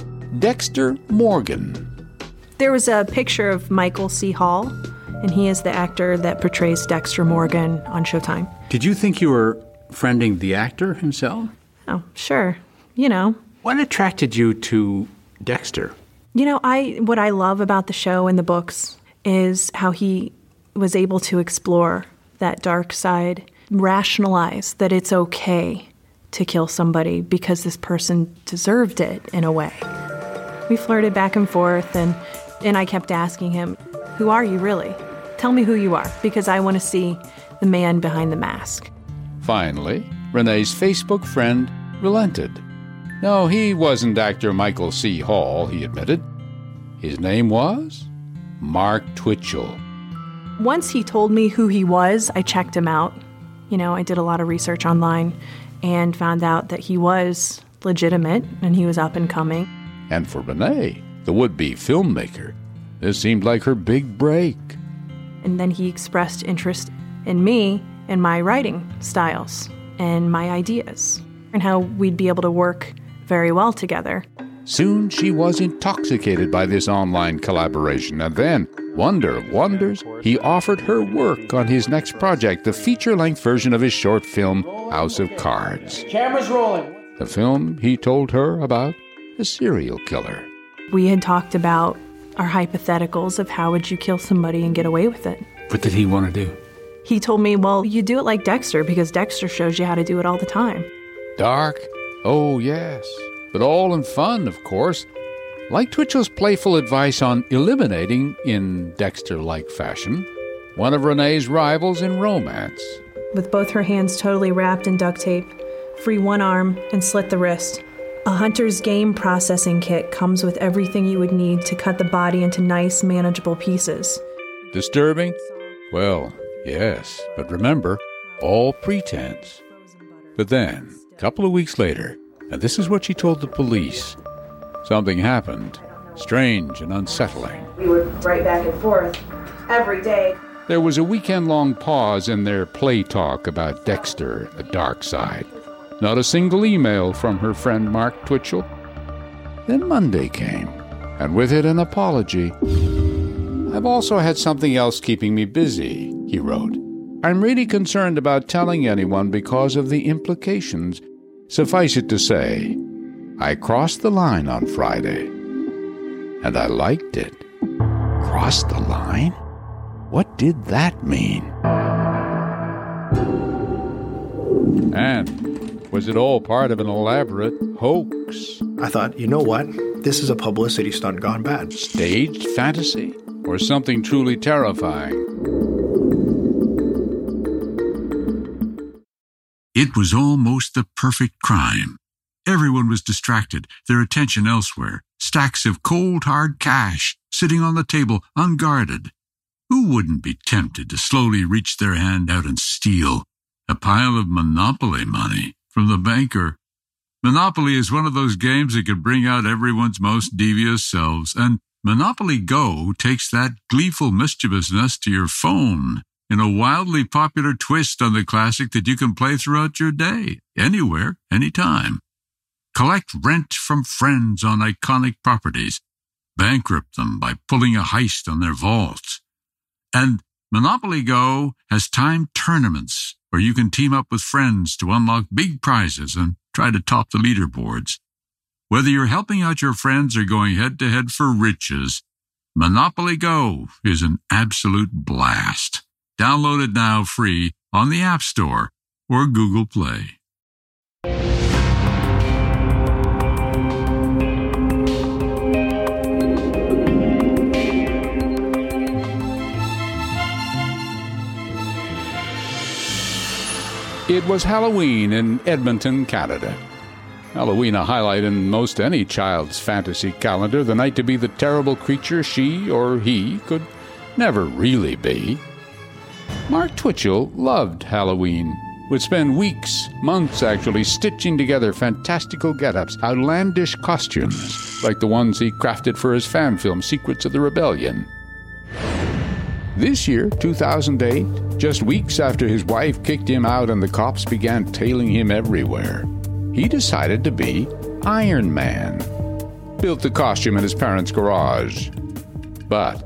Dexter Morgan. There was a picture of Michael C. Hall, and he is the actor that portrays Dexter Morgan on Showtime. Did you think you were friending the actor himself? Oh, sure. You know. What attracted you to Dexter? You know, I what I love about the show and the books is how he was able to explore that dark side, rationalize that it's okay to kill somebody because this person deserved it in a way. We flirted back and forth, and, and I kept asking him, who are you really? Tell me who you are, because I want to see the man behind the mask. Finally, Renee's Facebook friend relented. No, he wasn't actor Michael C. Hall, he admitted. His name was Mark Twitchell. Once he told me who he was, I checked him out. You know, I did a lot of research online and found out that he was legitimate and he was up and coming. And for Renee, the would-be filmmaker, this seemed like her big break. And then he expressed interest in me and my writing styles and my ideas and how we'd be able to work very well together. Soon she was intoxicated by this online collaboration, and then, wonder of wonders, he offered her work on his next project, the feature-length version of his short film, House of Cards. Camera's rolling. The film he told her about a serial killer. We had talked about our hypotheticals of how would you kill somebody and get away with it. What did he want to do? He told me, well, you do it like Dexter because Dexter shows you how to do it all the time. Dark? Oh, yes. But all in fun, of course. Like Twitchell's playful advice on eliminating, in Dexter-like fashion, one of Renee's rivals in romance. With both her hands totally wrapped in duct tape, free one arm and slit the wrist. A hunter's game processing kit comes with everything you would need to cut the body into nice, manageable pieces. Disturbing? Well, yes, but remember, all pretense. But then, a couple of weeks later, and this is what she told the police, something happened, strange and unsettling. We would write back and forth every day. There was a weekend-long pause in their play talk about Dexter and the dark side. Not a single email from her friend Mark Twitchell. Then Monday came, and with it an apology. I've also had something else keeping me busy, he wrote. I'm really concerned about telling anyone because of the implications. Suffice it to say, I crossed the line on Friday, and I liked it. Crossed the line? What did that mean? And was it all part of an elaborate hoax? I thought, you know what? This is a publicity stunt gone bad. Staged fantasy? Or something truly terrifying? It was almost the perfect crime. Everyone was distracted, their attention elsewhere. Stacks of cold, hard cash sitting on the table, unguarded. Who wouldn't be tempted to slowly reach their hand out and steal? a pile of Monopoly money from the banker. Monopoly is one of those games that can bring out everyone's most devious selves, and Monopoly Go takes that gleeful mischievousness to your phone in a wildly popular twist on the classic that you can play throughout your day, anywhere, anytime. Collect rent from friends on iconic properties. Bankrupt them by pulling a heist on their vaults. And Monopoly Go has timed tournaments where you can team up with friends to unlock big prizes and try to top the leaderboards. Whether you're helping out your friends or going head-to-head for riches, Monopoly Go is an absolute blast. Download it now free on the App Store or Google Play. It was Halloween in Edmonton, Canada. Halloween a highlight in most any child's fantasy calendar, the night to be the terrible creature she or he could never really be. Mark Twitchell loved Halloween, would spend weeks, months actually, stitching together fantastical get-ups, outlandish costumes, like the ones he crafted for his fan film Secrets of the Rebellion. This year, two thousand eight, just weeks after his wife kicked him out and the cops began tailing him everywhere, he decided to be Iron Man. Built the costume in his parents' garage. But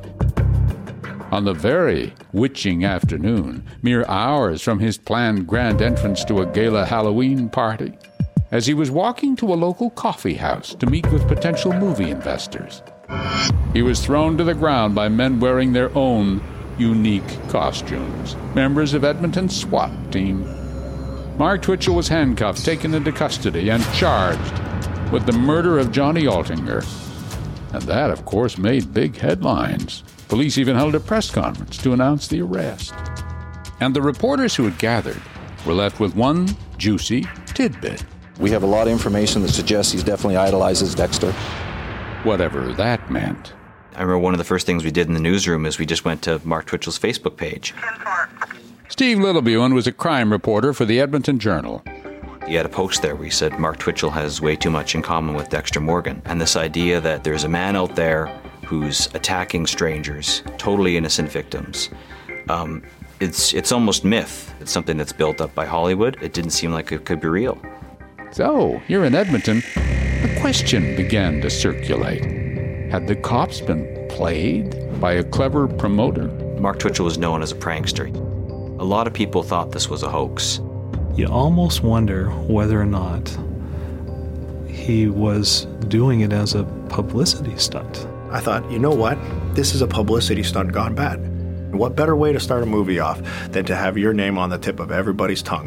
on the very witching afternoon, mere hours from his planned grand entrance to a gala Halloween party, as he was walking to a local coffee house to meet with potential movie investors, he was thrown to the ground by men wearing their own unique costumes, members of Edmonton's SWAT team. Mark Twitchell was handcuffed, taken into custody, and charged with the murder of Johnny Altinger. And that, of course, made big headlines. Police even held a press conference to announce the arrest. And the reporters who had gathered were left with one juicy tidbit. We have a lot of information that suggests he definitely idolizes Dexter. Whatever that meant. I remember one of the first things we did in the newsroom is we just went to Mark Twitchell's Facebook page. Steve Littlebuan was a crime reporter for the Edmonton Journal. He had a post there where he said Mark Twitchell has way too much in common with Dexter Morgan. And this idea that there's a man out there who's attacking strangers, totally innocent victims. Um, it's it's almost myth. It's something that's built up by Hollywood. It didn't seem like it could be real. So, here in Edmonton, a question began to circulate. Had the cops been played by a clever promoter? Mark Twitchell was known as a prankster. A lot of people thought this was a hoax. You almost wonder whether or not he was doing it as a publicity stunt. I thought, you know what? This is a publicity stunt gone bad. What better way to start a movie off than to have your name on the tip of everybody's tongue?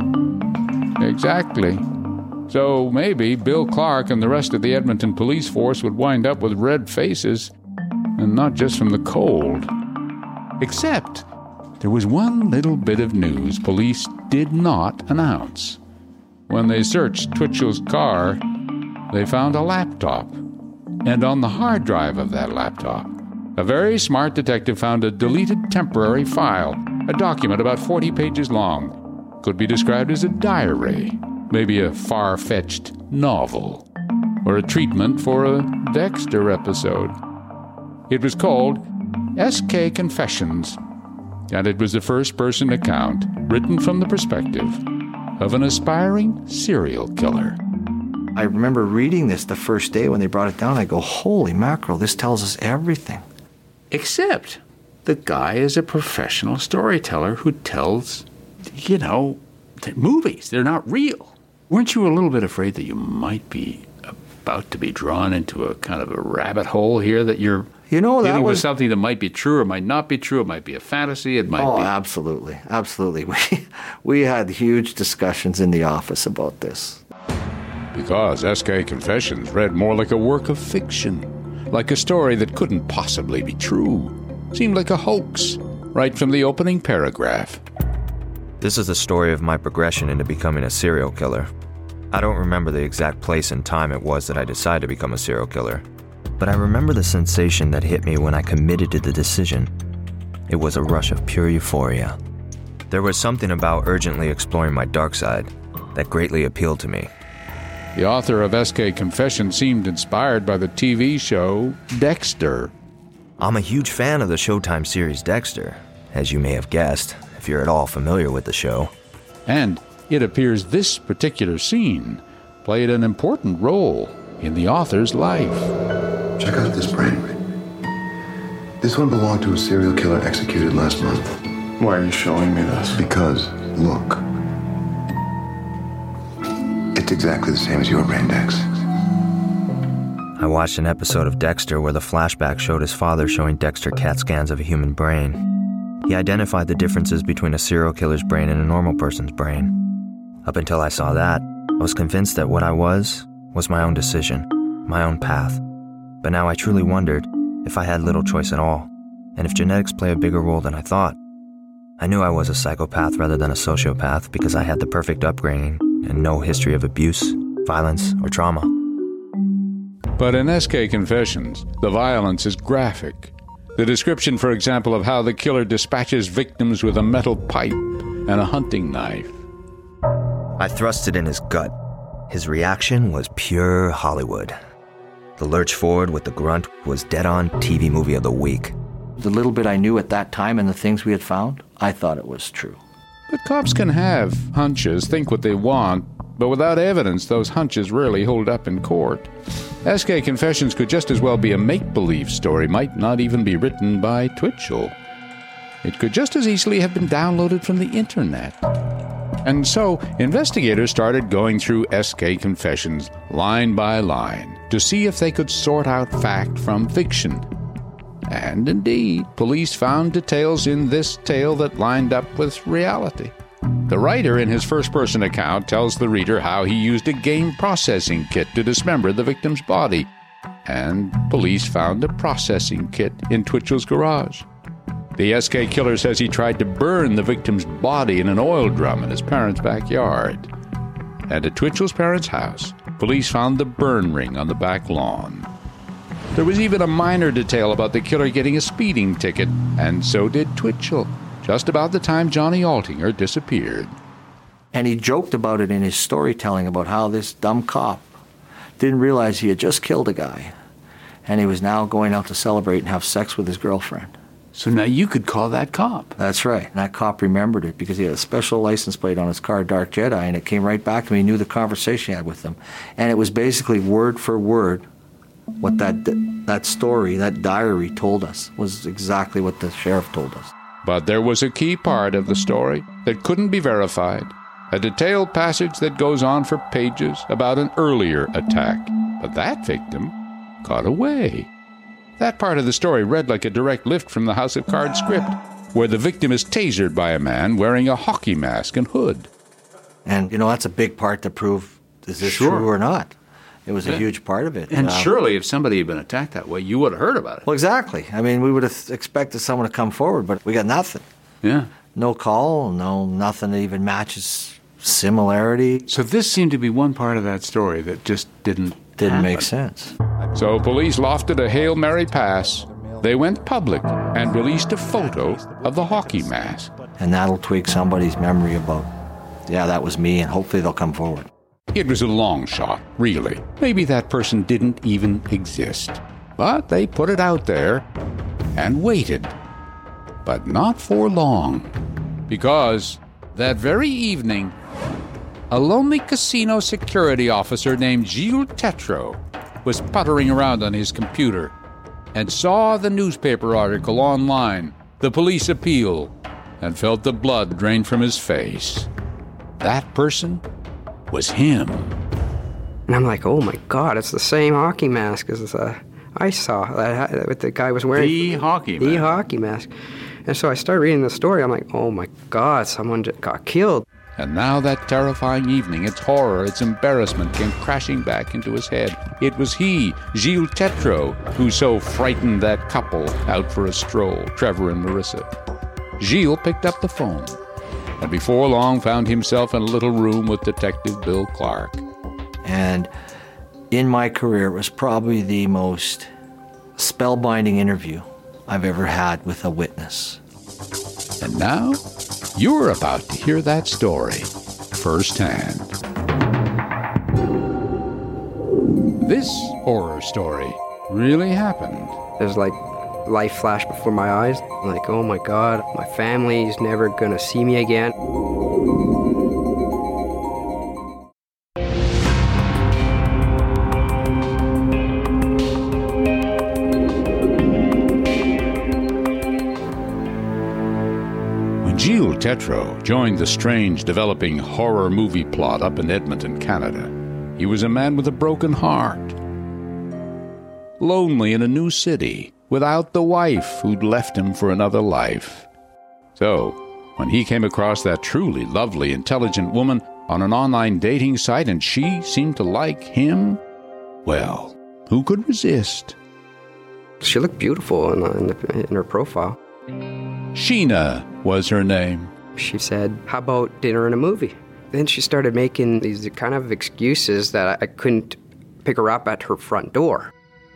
Exactly. So maybe Bill Clark and the rest of the Edmonton police force would wind up with red faces, and not just from the cold. Except there was one little bit of news police did not announce. When they searched Twitchell's car, they found a laptop. And on the hard drive of that laptop, a very smart detective found a deleted temporary file, a document about forty pages long. Could be described as a diary, maybe a far-fetched novel, or a treatment for a Dexter episode. It was called S K Confessions, and it was a first-person account written from the perspective of an aspiring serial killer. I remember reading this the first day when they brought it down. I go, holy mackerel, this tells us everything. Except the guy is a professional storyteller who tells, you know, movies. They're not real. Weren't you a little bit afraid that you might be about to be drawn into a kind of a rabbit hole here, that you're you know, that dealing was... with something that might be true or might not be true? It might be a fantasy. It might oh, be... absolutely. Absolutely. We, we had huge discussions in the office about this. Because S K Confessions read more like a work of fiction, like a story that couldn't possibly be true. Seemed like a hoax, right from the opening paragraph. This is the story of my progression into becoming a serial killer. I don't remember the exact place and time it was that I decided to become a serial killer, but I remember the sensation that hit me when I committed to the decision. It was a rush of pure euphoria. There was something about urgently exploring my dark side that greatly appealed to me. The author of S K Confessions seemed inspired by the T V show Dexter. I'm a huge fan of the Showtime series Dexter, as you may have guessed, if you're at all familiar with the show. And it appears this particular scene played an important role in the author's life. Check out this brain. This one belonged to a serial killer executed last month. Why are you showing me this? Because, look. It's exactly the same as your brain, Dex. I watched an episode of Dexter where the flashback showed his father showing Dexter CAT scans of a human brain. He identified the differences between a serial killer's brain and a normal person's brain. Up until I saw that, I was convinced that what I was was my own decision, my own path. But now I truly wondered if I had little choice at all, and if genetics play a bigger role than I thought. I knew I was a psychopath rather than a sociopath because I had the perfect upbringing and no history of abuse, violence, or trauma. But in S K Confessions, the violence is graphic. The description, for example, of how the killer dispatches victims with a metal pipe and a hunting knife. I thrust it in his gut. His reaction was pure Hollywood. The lurch forward with the grunt was dead-on T V movie of the week. The little bit I knew at that time and the things we had found, I thought it was true. But cops can have hunches, think what they want, but without evidence, those hunches rarely hold up in court. S K Confessions could just as well be a make-believe story, might not even be written by Twitchell. It could just as easily have been downloaded from the internet. And so, investigators started going through S K Confessions line by line to see if they could sort out fact from fiction. And indeed, police found details in this tale that lined up with reality. The writer, in his first-person account, tells the reader how he used a game processing kit to dismember the victim's body. And police found a processing kit in Twitchell's garage. The S K killer says he tried to burn the victim's body in an oil drum in his parents' backyard. And at Twitchell's parents' house, police found the burn ring on the back lawn. There was even a minor detail about the killer getting a speeding ticket, and so did Twitchell, just about the time Johnny Altinger disappeared. And he joked about it in his storytelling about how this dumb cop didn't realize he had just killed a guy, and he was now going out to celebrate and have sex with his girlfriend. So now you could call that cop. That's right. And that cop remembered it because he had a special license plate on his car, Dark Jedi, and it came right back to me. He knew the conversation he had with them. And it was basically word for word what that that story, that diary told us, was exactly what the sheriff told us. But there was a key part of the story that couldn't be verified, a detailed passage that goes on for pages about an earlier attack. But that victim got away. That part of the story read like a direct lift from the House of Cards script, where the victim is tasered by a man wearing a hockey mask and hood. And, you know, that's a big part to prove, is this Sure. true or not? It was a Yeah. huge part of it. And Uh, surely if somebody had been attacked that way, you would have heard about it. Well, exactly. I mean, we would have expected someone to come forward, but we got nothing. Yeah. No call, no nothing that even matches similarity. So this seemed to be one part of that story that just didn't Didn't happen. make sense. So police lofted a Hail Mary pass. They went public and released a photo of the hockey mask. And that'll tweak somebody's memory about, yeah, that was me, and hopefully they'll come forward. It was a long shot, really. Maybe that person didn't even exist. But they put it out there and waited. But not for long. Because that very evening, a lonely casino security officer named Gilles Tetreault was puttering around on his computer and saw the newspaper article online, the police appeal, and felt the blood drain from his face. That person was him. And I'm like, oh my God, it's the same hockey mask as uh, I saw that what the guy was wearing. The hockey The mask. hockey mask. And so I started reading the story. I'm like, oh my God, someone just got killed. And now that terrifying evening, its horror, its embarrassment came crashing back into his head. It was he, Gilles Tetreault, who so frightened that couple out for a stroll, Trevor and Marissa. Gilles picked up the phone, and before long found himself in a little room with Detective Bill Clark. And in my career, it was probably the most spellbinding interview I've ever had with a witness. And now, You're about to hear that story firsthand. This horror story really happened. There's like life flashed before my eyes. Like, oh my God, my family's never gonna see me again. When Gilles Tetreault joined the strange developing horror movie plot up in Edmonton, Canada, he was a man with a broken heart. Lonely in a new city, without the wife who'd left him for another life. So, when he came across that truly lovely, intelligent woman on an online dating site and she seemed to like him, well, who could resist? She looked beautiful in, in, the, in her profile. Sheena was her name. She said, how about dinner and a movie? Then she started making these kind of excuses that I couldn't pick her up at her front door.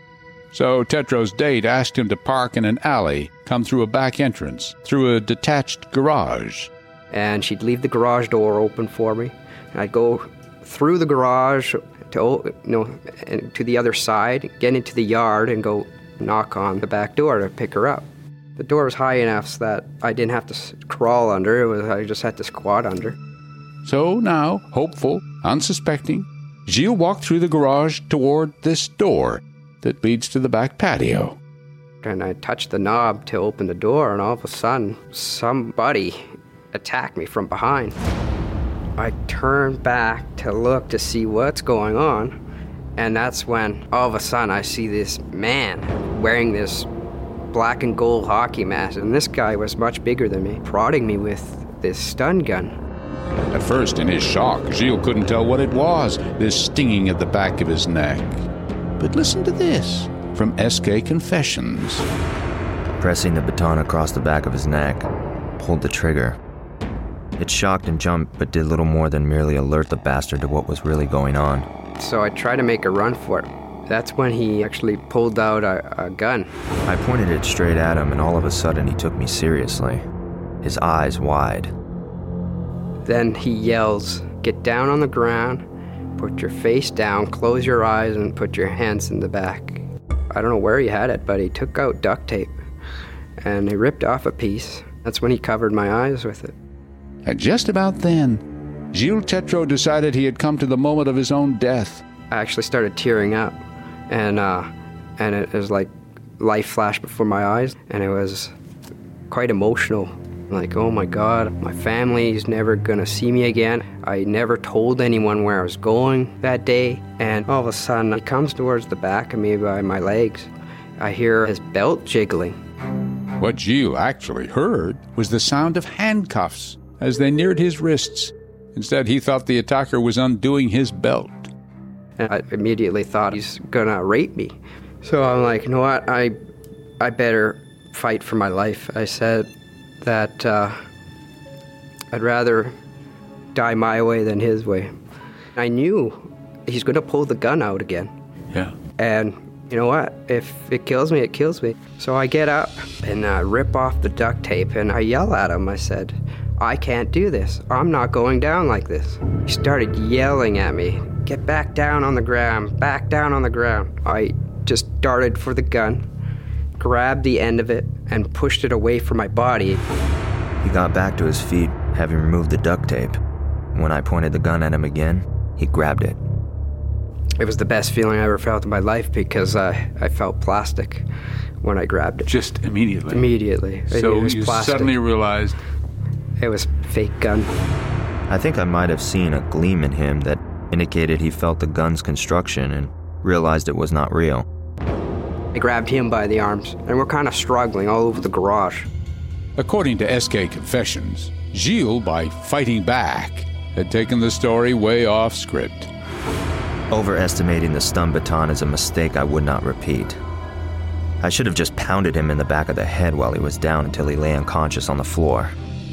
So Tetreault's date asked him to park in an alley, come through a back entrance, through a detached garage. And she'd leave the garage door open for me. And I'd go through the garage to, you know, to the other side, get into the yard, and go knock on the back door to pick her up. The door was high enough so that I didn't have to crawl under. It was, I just had to squat under. So now, hopeful, unsuspecting, Gilles walked through the garage toward this door that leads to the back patio. And I touched the knob to open the door, and all of a sudden, somebody attacked me from behind. I turned back to look to see what's going on, and that's when, all of a sudden, I see this man wearing this black and gold hockey mask, and this guy was much bigger than me, prodding me with this stun gun. At first, in his shock, Gilles couldn't tell what it was, this stinging at the back of his neck. But listen to this from S K Confessions. Pressing the baton across the back of his neck, pulled the trigger. It shocked and jumped, but did little more than merely alert the bastard to what was really going on. So I tried to make a run for it. That's when he actually pulled out a, a gun. I pointed it straight at him, and all of a sudden he took me seriously, his eyes wide. Then he yells, "Get down on the ground. Put your face down, close your eyes, and put your hands in the back." I don't know where he had it, but he took out duct tape, and he ripped off a piece. That's when he covered my eyes with it. And just about then, Gilles Tetreault decided he had come to the moment of his own death. I actually started tearing up, and uh, and it was like life flashed before my eyes, and it was quite emotional. Like, oh my God, my family's never gonna see me again. I never told anyone where I was going that day. And all of a sudden, he comes towards the back of me by my legs. I hear his belt jiggling. What Gilles actually heard was the sound of handcuffs as they neared his wrists. Instead, he thought the attacker was undoing his belt. And I immediately thought he's gonna rape me. So I'm like, you know what, I, I better fight for my life. I said that uh, I'd rather die my way than his way. I knew he's going to pull the gun out again. Yeah. And you know what? If it kills me, it kills me. So I get up and uh, rip off the duct tape, and I yell at him. I said, I can't do this. I'm not going down like this. He started yelling at me, get back down on the ground, back down on the ground. I just darted for the gun, grabbed the end of it, and pushed it away from my body. He got back to his feet, having removed the duct tape. When I pointed the gun at him again, he grabbed it. It was the best feeling I ever felt in my life because uh, I felt plastic when I grabbed it. Just immediately? Immediately. So it was you plastic. Suddenly realized? It was a fake gun. I think I might have seen a gleam in him that indicated he felt the gun's construction and realized it was not real. I grabbed him by the arms, and we're kind of struggling all over the garage. According to S K Confessions, Gilles, by fighting back, had taken the story way off script. Overestimating the stun baton is a mistake I would not repeat. I should have just pounded him in the back of the head while he was down until he lay unconscious on the floor.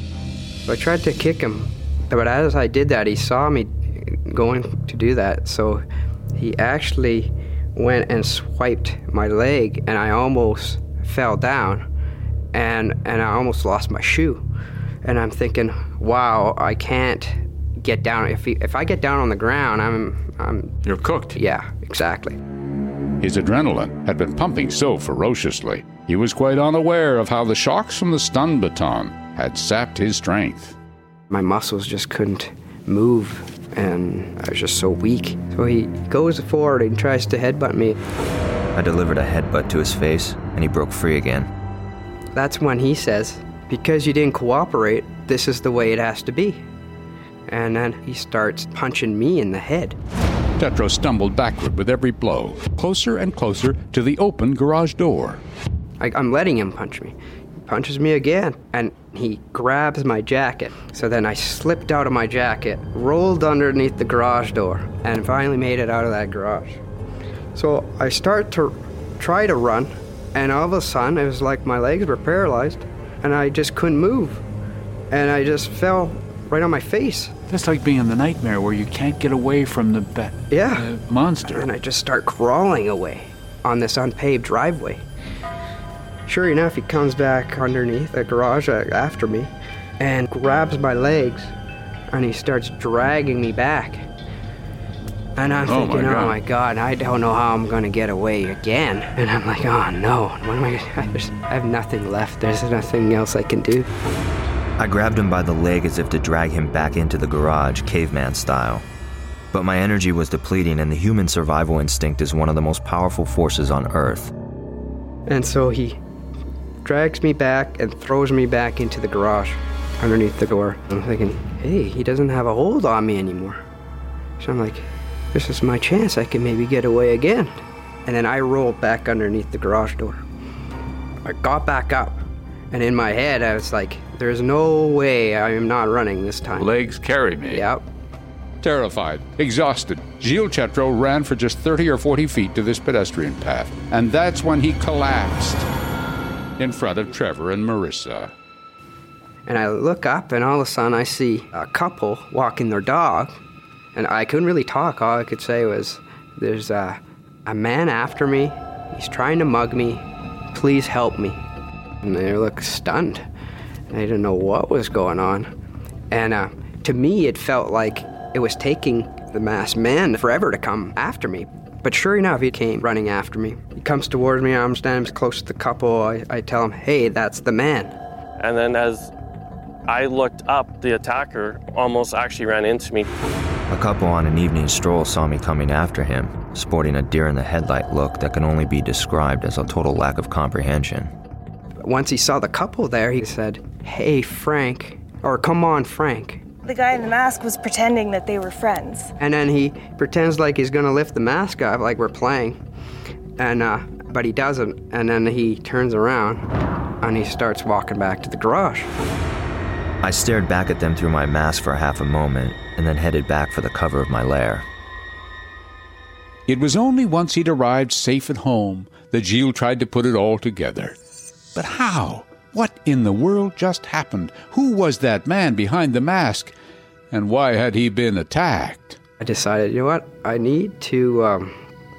I tried to kick him, but as I did that, he saw me going to do that, so he actually went and swiped my leg, and I almost fell down, and and I almost lost my shoe. And I'm thinking, wow, I can't get down. If he, if I get down on the ground, I'm, I'm... You're cooked. Yeah, exactly. His adrenaline had been pumping so ferociously, he was quite unaware of how the shocks from the stun baton had sapped his strength. My muscles just couldn't move, and I was just so weak. So he goes forward and tries to headbutt me. I delivered a headbutt to his face, and he broke free again. That's when he says, because you didn't cooperate, this is the way it has to be. And then he starts punching me in the head. Tetro stumbled backward with every blow, closer and closer to the open garage door. I, I'm letting him punch me. He punches me again, and he grabs my jacket. So then I slipped out of my jacket, rolled underneath the garage door, and finally made it out of that garage. So I start to try to run, and all of a sudden, it was like my legs were paralyzed, and I just couldn't move. And I just fell right on my face. That's like being in the nightmare where you can't get away from the ba- yeah. uh, monster. And I just start crawling away on this unpaved driveway. Sure enough, he comes back underneath the garage after me and grabs my legs, and he starts dragging me back. And I'm oh thinking, my oh my God, I don't know how I'm going to get away again. And I'm like, oh no, what am I gonna, I have nothing left. There's nothing else I can do. I grabbed him by the leg as if to drag him back into the garage, caveman style. But my energy was depleting, and the human survival instinct is one of the most powerful forces on Earth. And so he drags me back and throws me back into the garage underneath the door. I'm thinking, hey, he doesn't have a hold on me anymore. So I'm like, this is my chance. I can maybe get away again. And then I rolled back underneath the garage door. I got back up, and in my head I was like, there's no way I am not running this time. Legs carry me. Yep. Terrified, exhausted, Gilles Tetro ran for just thirty or forty feet to this pedestrian path, and that's when he collapsed in front of Trevor and Marissa. And I look up, and all of a sudden I see a couple walking their dog, and I couldn't really talk. All I could say was, there's a, a man after me. He's trying to mug me. Please help me. And they look stunned. They didn't know what was going on. And uh, to me, it felt like it was taking the masked man forever to come after me. But sure enough, he came running after me. He comes towards me, I'm standing close to the couple. I, I tell him, hey, that's the man. And then as I looked up, the attacker almost actually ran into me. A couple on an evening stroll saw me coming after him, sporting a deer-in-the-headlight look that can only be described as a total lack of comprehension. Once he saw the couple there, he said, hey, Frank, or come on, Frank. The guy in the mask was pretending that they were friends. And then he pretends like he's gonna lift the mask off, like we're playing. And, uh, but he doesn't. And then he turns around and he starts walking back to the garage. I stared back at them through my mask for half a moment and then headed back for the cover of my lair. It was only once he'd arrived safe at home that Gilles tried to put it all together. But how? What in the world just happened? Who was that man behind the mask? And why had he been attacked? I decided, you know what? I need to um,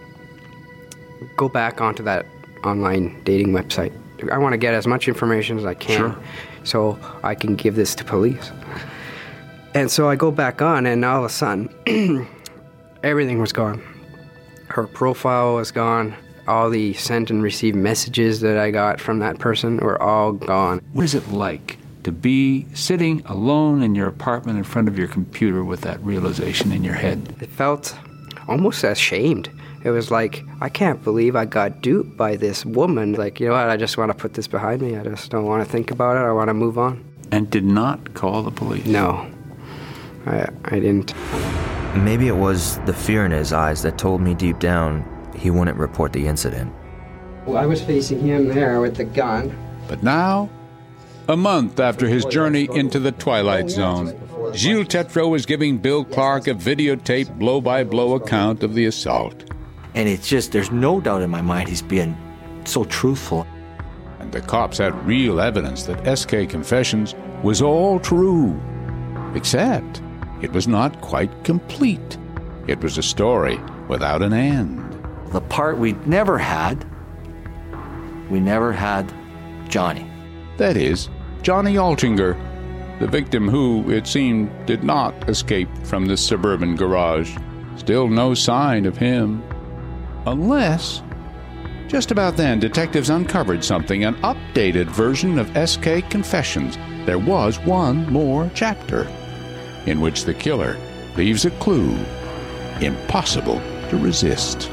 go back onto that online dating website. I want to get as much information as I can Sure. so I can give this to police. And so I go back on, and all of a sudden, everything was gone. Her profile was gone. All the sent and received messages that I got from that person were all gone. What is it like to be sitting alone in your apartment in front of your computer with that realization in your head? It felt almost ashamed. It was like, I can't believe I got duped by this woman. Like, you know what, I just want to put this behind me. I just don't want to think about it. I want to move on. And did not call the police? No, I, I didn't. Maybe it was the fear in his eyes that told me deep down he wouldn't report the incident. Well, I was facing him there with the gun. But now, a month after his journey into the Twilight Zone, Gilles Tetro is giving Bill Clark a videotaped blow-by-blow account of the assault. And it's just, there's no doubt in my mind he's being so truthful. And the cops had real evidence that S K Confessions was all true. Except it was not quite complete. It was a story without an end. The part we never had, we never had Johnny. That is, Johnny Altinger, The victim who, it seemed, did not escape from this suburban garage. Still no sign of him. Unless... Just about then, detectives uncovered something, an updated version of S K Confessions. There was one more chapter, in which the killer leaves a clue impossible to resist.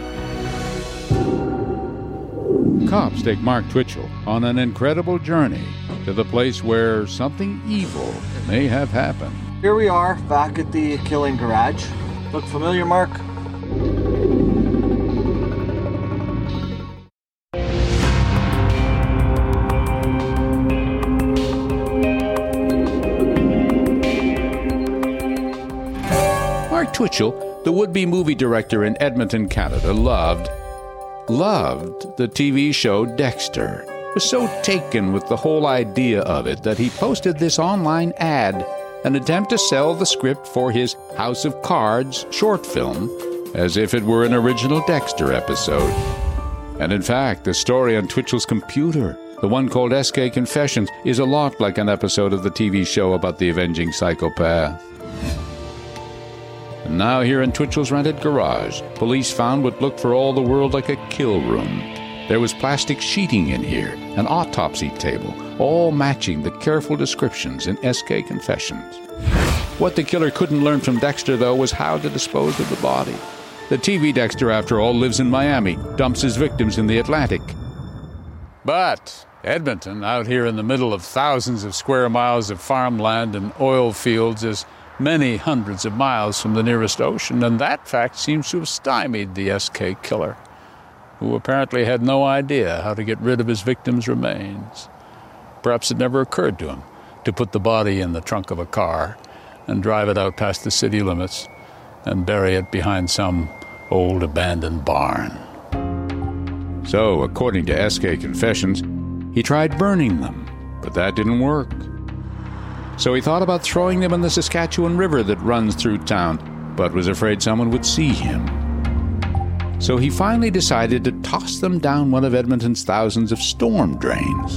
Cops take Mark Twitchell on an incredible journey to the place where something evil may have happened. Here we are, back at the killing garage. Look familiar, Mark? Mark Twitchell, the would-be movie director in Edmonton, Canada, loved, loved the T V show Dexter. Was so taken with the whole idea of it that he posted this online ad, an attempt to sell the script for his House of Cards short film, as if it were an original Dexter episode. And in fact, the story on Twitchell's computer, the one called S K Confessions, is a lot like an episode of the T V show about the avenging psychopath. And now here in Twitchell's rented garage, police found what looked for all the world like a kill room. There was plastic sheeting in here, an autopsy table, all matching the careful descriptions in S K Confessions. What the killer couldn't learn from Dexter, though, was how to dispose of the body. The T V Dexter, after all, lives in Miami, dumps his victims in the Atlantic. But Edmonton, out here in the middle of thousands of square miles of farmland and oil fields, is many hundreds of miles from the nearest ocean, and that fact seems to have stymied the S K killer, who apparently had no idea how to get rid of his victim's remains. Perhaps it never occurred to him to put the body in the trunk of a car and drive it out past the city limits and bury it behind some old abandoned barn. So, according to S K Confessions, he tried burning them, but that didn't work. So he thought about throwing them in the Saskatchewan River that runs through town, but was afraid someone would see him. So he finally decided to toss them down one of Edmonton's thousands of storm drains.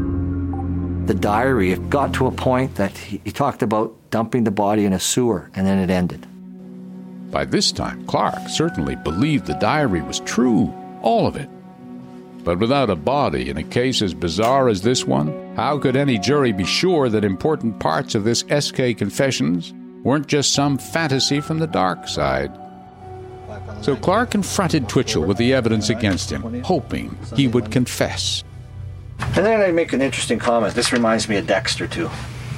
The diary, it got to a point that he, he talked about dumping the body in a sewer, and then it ended. By this time, Clark certainly believed the diary was true, all of it. But without a body in a case as bizarre as this one, how could any jury be sure that important parts of this S K Confessions weren't just some fantasy from the dark side? So Clark confronted Twitchell with the evidence against him, hoping he would confess. And then I make an interesting comment. This reminds me of Dexter, too.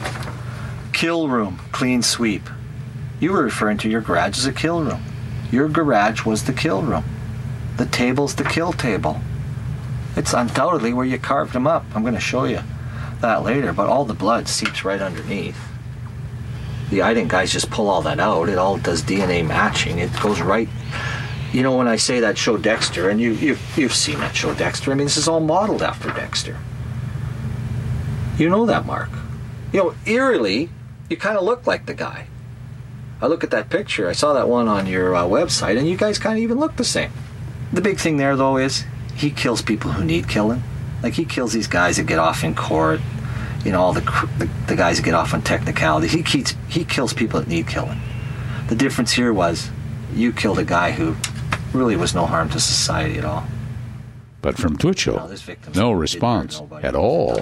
Kill room, clean sweep. You were referring to your garage as a kill room. Your garage was the kill room. The table's the kill table. It's undoubtedly where you carved him up. I'm going to show you that later, but all the blood seeps right underneath. The I D N guys just pull all that out. It all does D N A matching. It goes right. You know, when I say that show Dexter, and you, you've, you've seen that show Dexter, I mean, this is all modeled after Dexter. You know that, Mark. You know, eerily, you kind of look like the guy. I look at that picture. I saw that one on your uh, website, and you guys kind of even look the same. The big thing there, though, is he kills people who need killing. Like, he kills these guys that get off in court, you know, all the, the, the guys that get off on technicality. He, keeps, he kills people that need killing. The difference here was you killed a guy who really was no harm to society at all. But from Twitchell, no response at all.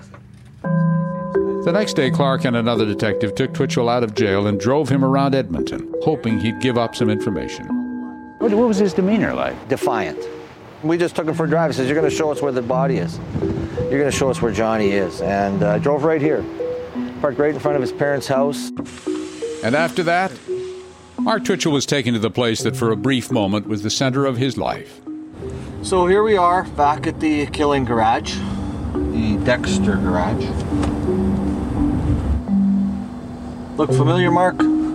The next day, Clark and another detective took Twitchell out of jail and drove him around Edmonton, hoping he'd give up some information. What, what was his demeanor like? Defiant. We just took him for a drive. He says, you're going to show us where the body is. You're going to show us where Johnny is. And I uh, drove right here. Parked right in front of his parents' house. And after that, Mark Twitchell was taken to the place that for a brief moment was the center of his life. So here we are, back at the killing garage. The Dexter garage. Look familiar, Mark?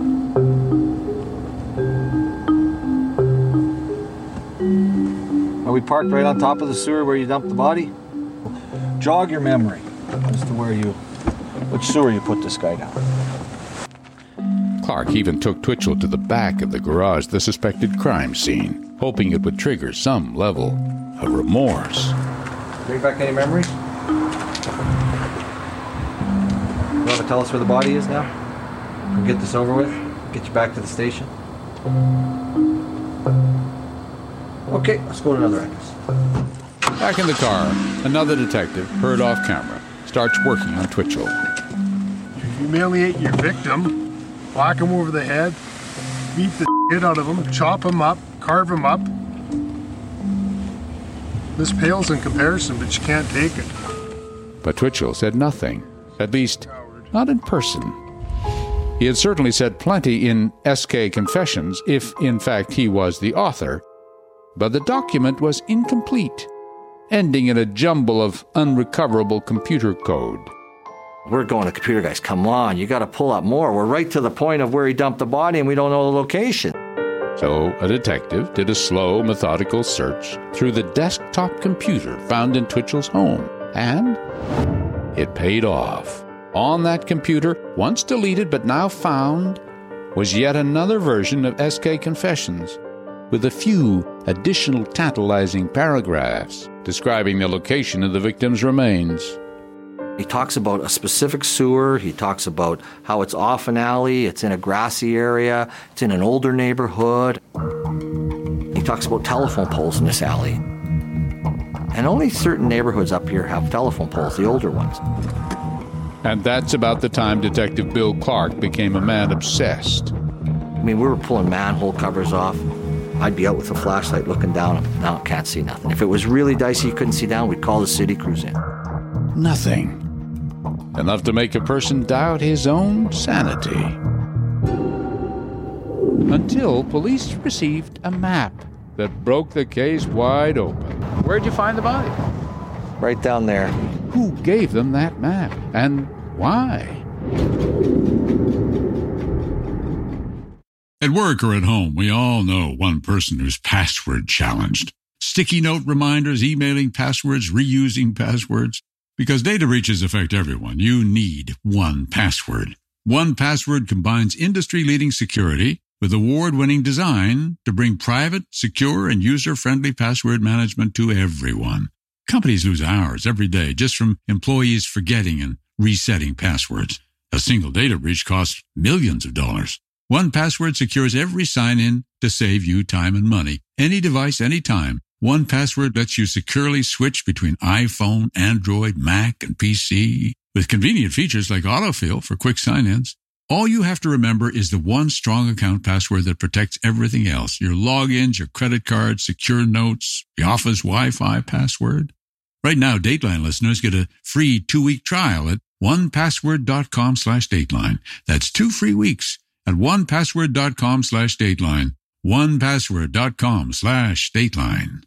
Are we parked right on top of the sewer where you dumped the body? Jog your memory as to where you, which sewer you put this guy down. Clark even took Twitchell to the back of the garage, the suspected crime scene, hoping it would trigger some level of remorse. Bring back any memories? You want to to tell us where the body is now? We'll get this over with. Get you back to the station. Okay, let's go to another entrance. Back in the car, another detective, heard off camera, starts working on Twitchell. You humiliate your victim, whack him over the head, beat the shit out of him, chop him up, carve him up. This pales in comparison, but you can't take it. But Twitchell said nothing, at least not in person. He had certainly said plenty in S K Confessions, if in fact he was the author, but the document was incomplete, ending in a jumble of unrecoverable computer code. We're going to computer guys, come on, you got to pull up more. We're right to the point of where he dumped the body and we don't know the location. So a detective did a slow, methodical search through the desktop computer found in Twitchell's home, and it paid off. On that computer, once deleted but now found, was yet another version of S K Confessions, with a few additional tantalizing paragraphs describing the location of the victim's remains. He talks about a specific sewer. He talks about how it's off an alley, it's in a grassy area, it's in an older neighborhood. He talks about telephone poles in this alley. And only certain neighborhoods up here have telephone poles, the older ones. And that's about the time Detective Bill Clark became a man obsessed. I mean, we were pulling manhole covers off. I'd be out with a flashlight looking down. Now can't see nothing. If it was really dicey, you couldn't see down, we'd call the city crews in. Nothing. Enough to make a person doubt his own sanity. Until police received a map that broke the case wide open. Where'd you find the body? Right down there. Who gave them that map, and why? At work or at home, we all know one person who's password challenged. Sticky note reminders, emailing passwords, reusing passwords. Because data breaches affect everyone, you need one password. one Password combines industry-leading security with award-winning design to bring private, secure, and user-friendly password management to everyone. Companies lose hours every day just from employees forgetting and resetting passwords. A single data breach costs millions of dollars. one Password secures every sign-in to save you time and money. Any device, anytime. one Password lets you securely switch between iPhone, Android, Mac, and P C with convenient features like autofill for quick sign-ins. All you have to remember is the one strong account password that protects everything else. Your logins, your credit cards, secure notes, the office Wi-Fi password. Right now, Dateline listeners get a free two-week trial at one password dot com slash Dateline. That's two free weeks at one password dot com slash Dateline. one password dot com slash Dateline.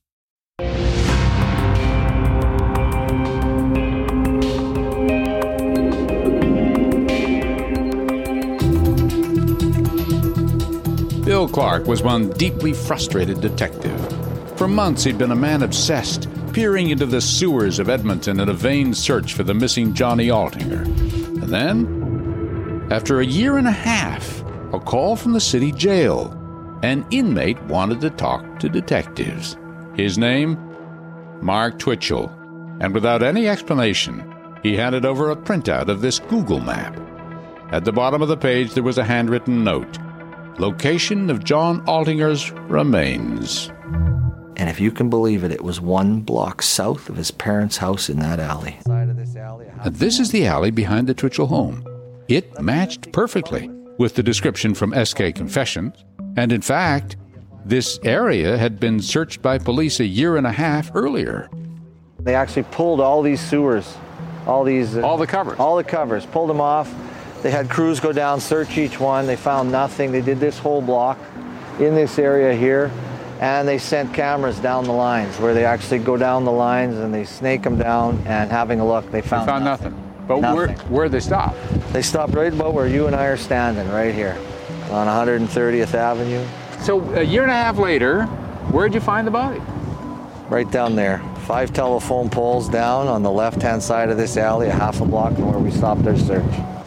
Bill Clark was one deeply frustrated detective. For months, he'd been a man obsessed, peering into the sewers of Edmonton in a vain search for the missing Johnny Altinger. And then, after a year and a half, a call from the city jail. An inmate wanted to talk to detectives. His name? Mark Twitchell. And without any explanation, he handed over a printout of this Google map. At the bottom of the page, there was a handwritten note. Location of John Altinger's remains. And if you can believe it, it was one block south of his parents' house in that alley. And this is the alley behind the Twitchell home. It matched perfectly with the description from S K Confessions. And in fact, this area had been searched by police a year and a half earlier. They actually pulled all these sewers, all these... Uh, all the covers? All the covers, pulled them off. They had crews go down, search each one. They found nothing. They did this whole block in this area here. And they sent cameras down the lines where they actually go down the lines and they snake them down, and having a look, they found, they found nothing. nothing. But nothing. where where they stopped? They stopped right about where you and I are standing, right here, on one hundred thirtieth Avenue. So a year and a half later, where'd you find the body? Right down there. Five telephone poles down on the left-hand side of this alley, a half a block from where we stopped our search.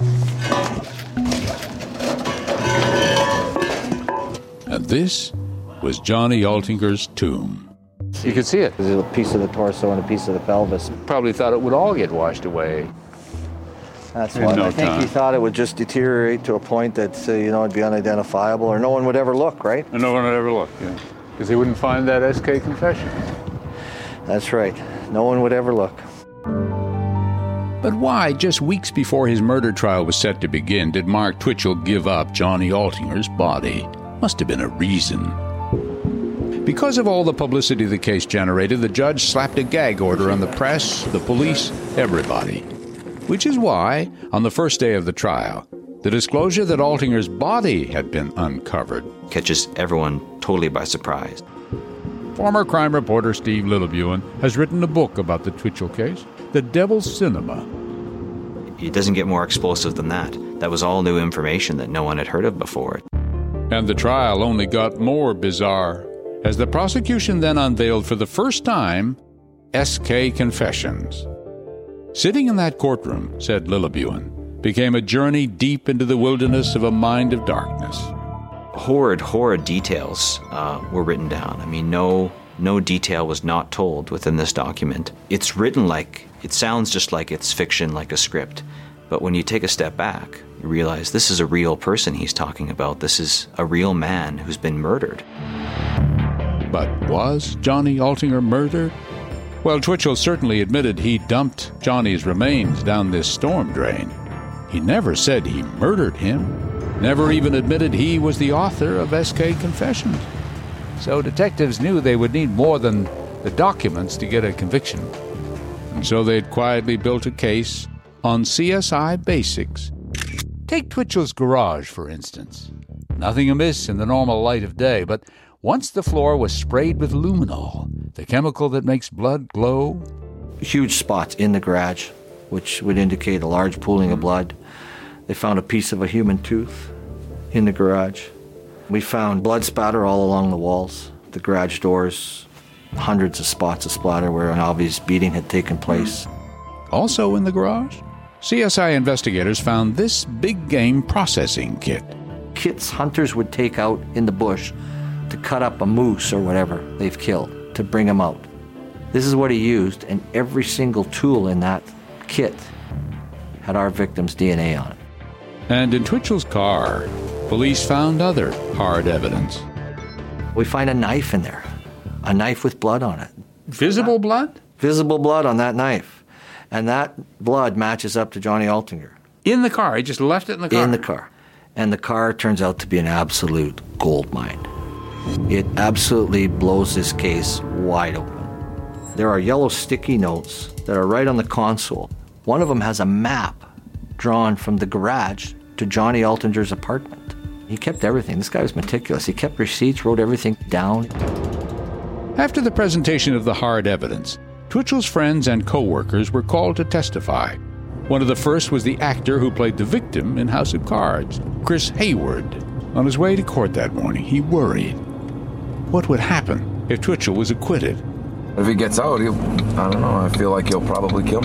And this was Johnny Altinger's tomb. You could see it. There's a piece of the torso and a piece of the pelvis. Probably thought it would all get washed away. That's In why. no I think time. he thought it would just deteriorate to a point that, uh, you know, it'd be unidentifiable or no one would ever look, right? And no one would ever look, yeah. Because they wouldn't find that S K confession. That's right. No one would ever look. But why, just weeks before his murder trial was set to begin, did Mark Twitchell give up Johnny Altinger's body? Must have been a reason. Because of all the publicity the case generated, the judge slapped a gag order on the press, the police, everybody. Which is why, on the first day of the trial, the disclosure that Altinger's body had been uncovered catches everyone totally by surprise. Former crime reporter Steve Littlebuan has written a book about the Twitchell case, The Devil's Cinema. It doesn't get more explosive than that. That was all new information that no one had heard of before. And the trial only got more bizarre, as the prosecution then unveiled for the first time S K confessions. Sitting in that courtroom, said Littlebuan, became a journey deep into the wilderness of a mind of darkness. Horrid, horrid details uh, were written down. I mean, no, no detail was not told within this document. It's written like, it sounds just like it's fiction, like a script. But when you take a step back, you realize this is a real person he's talking about. This is a real man who's been murdered. But was Johnny Altinger murdered? Well, Twitchell certainly admitted he dumped Johnny's remains down this storm drain. He never said he murdered him, never even admitted he was the author of S K Confessions. So detectives knew they would need more than the documents to get a conviction. And so they'd quietly built a case on C S I basics. Take Twitchell's garage, for instance. Nothing amiss in the normal light of day, but once the floor was sprayed with luminol, the chemical that makes blood glow. Huge spots in the garage, which would indicate a large pooling of blood. They found a piece of a human tooth in the garage. We found blood spatter all along the walls, the garage doors, hundreds of spots of splatter where an obvious beating had taken place. Also in the garage, C S I investigators found this big game processing kit. Kits hunters would take out in the bush to cut up a moose or whatever they've killed, to bring them out. This is what he used, and every single tool in that kit had our victim's D N A on it. And in Twitchell's car, police found other hard evidence. We find a knife in there, a knife with blood on it. Visible blood? Visible blood on that knife. And that blood matches up to Johnny Altinger. In the car? He just left it in the car? In the car. And the car turns out to be an absolute gold mine. It absolutely blows this case wide open. There are yellow sticky notes that are right on the console. One of them has a map drawn from the garage to Johnny Altinger's apartment. He kept everything. This guy was meticulous. He kept receipts, wrote everything down. After the presentation of the hard evidence, Twitchell's friends and co-workers were called to testify. One of the first was the actor who played the victim in House of Cards, Chris Hayward. On his way to court that morning, he worried. What would happen if Twitchell was acquitted? If he gets out, he'll, I don't know, I feel like he'll probably kill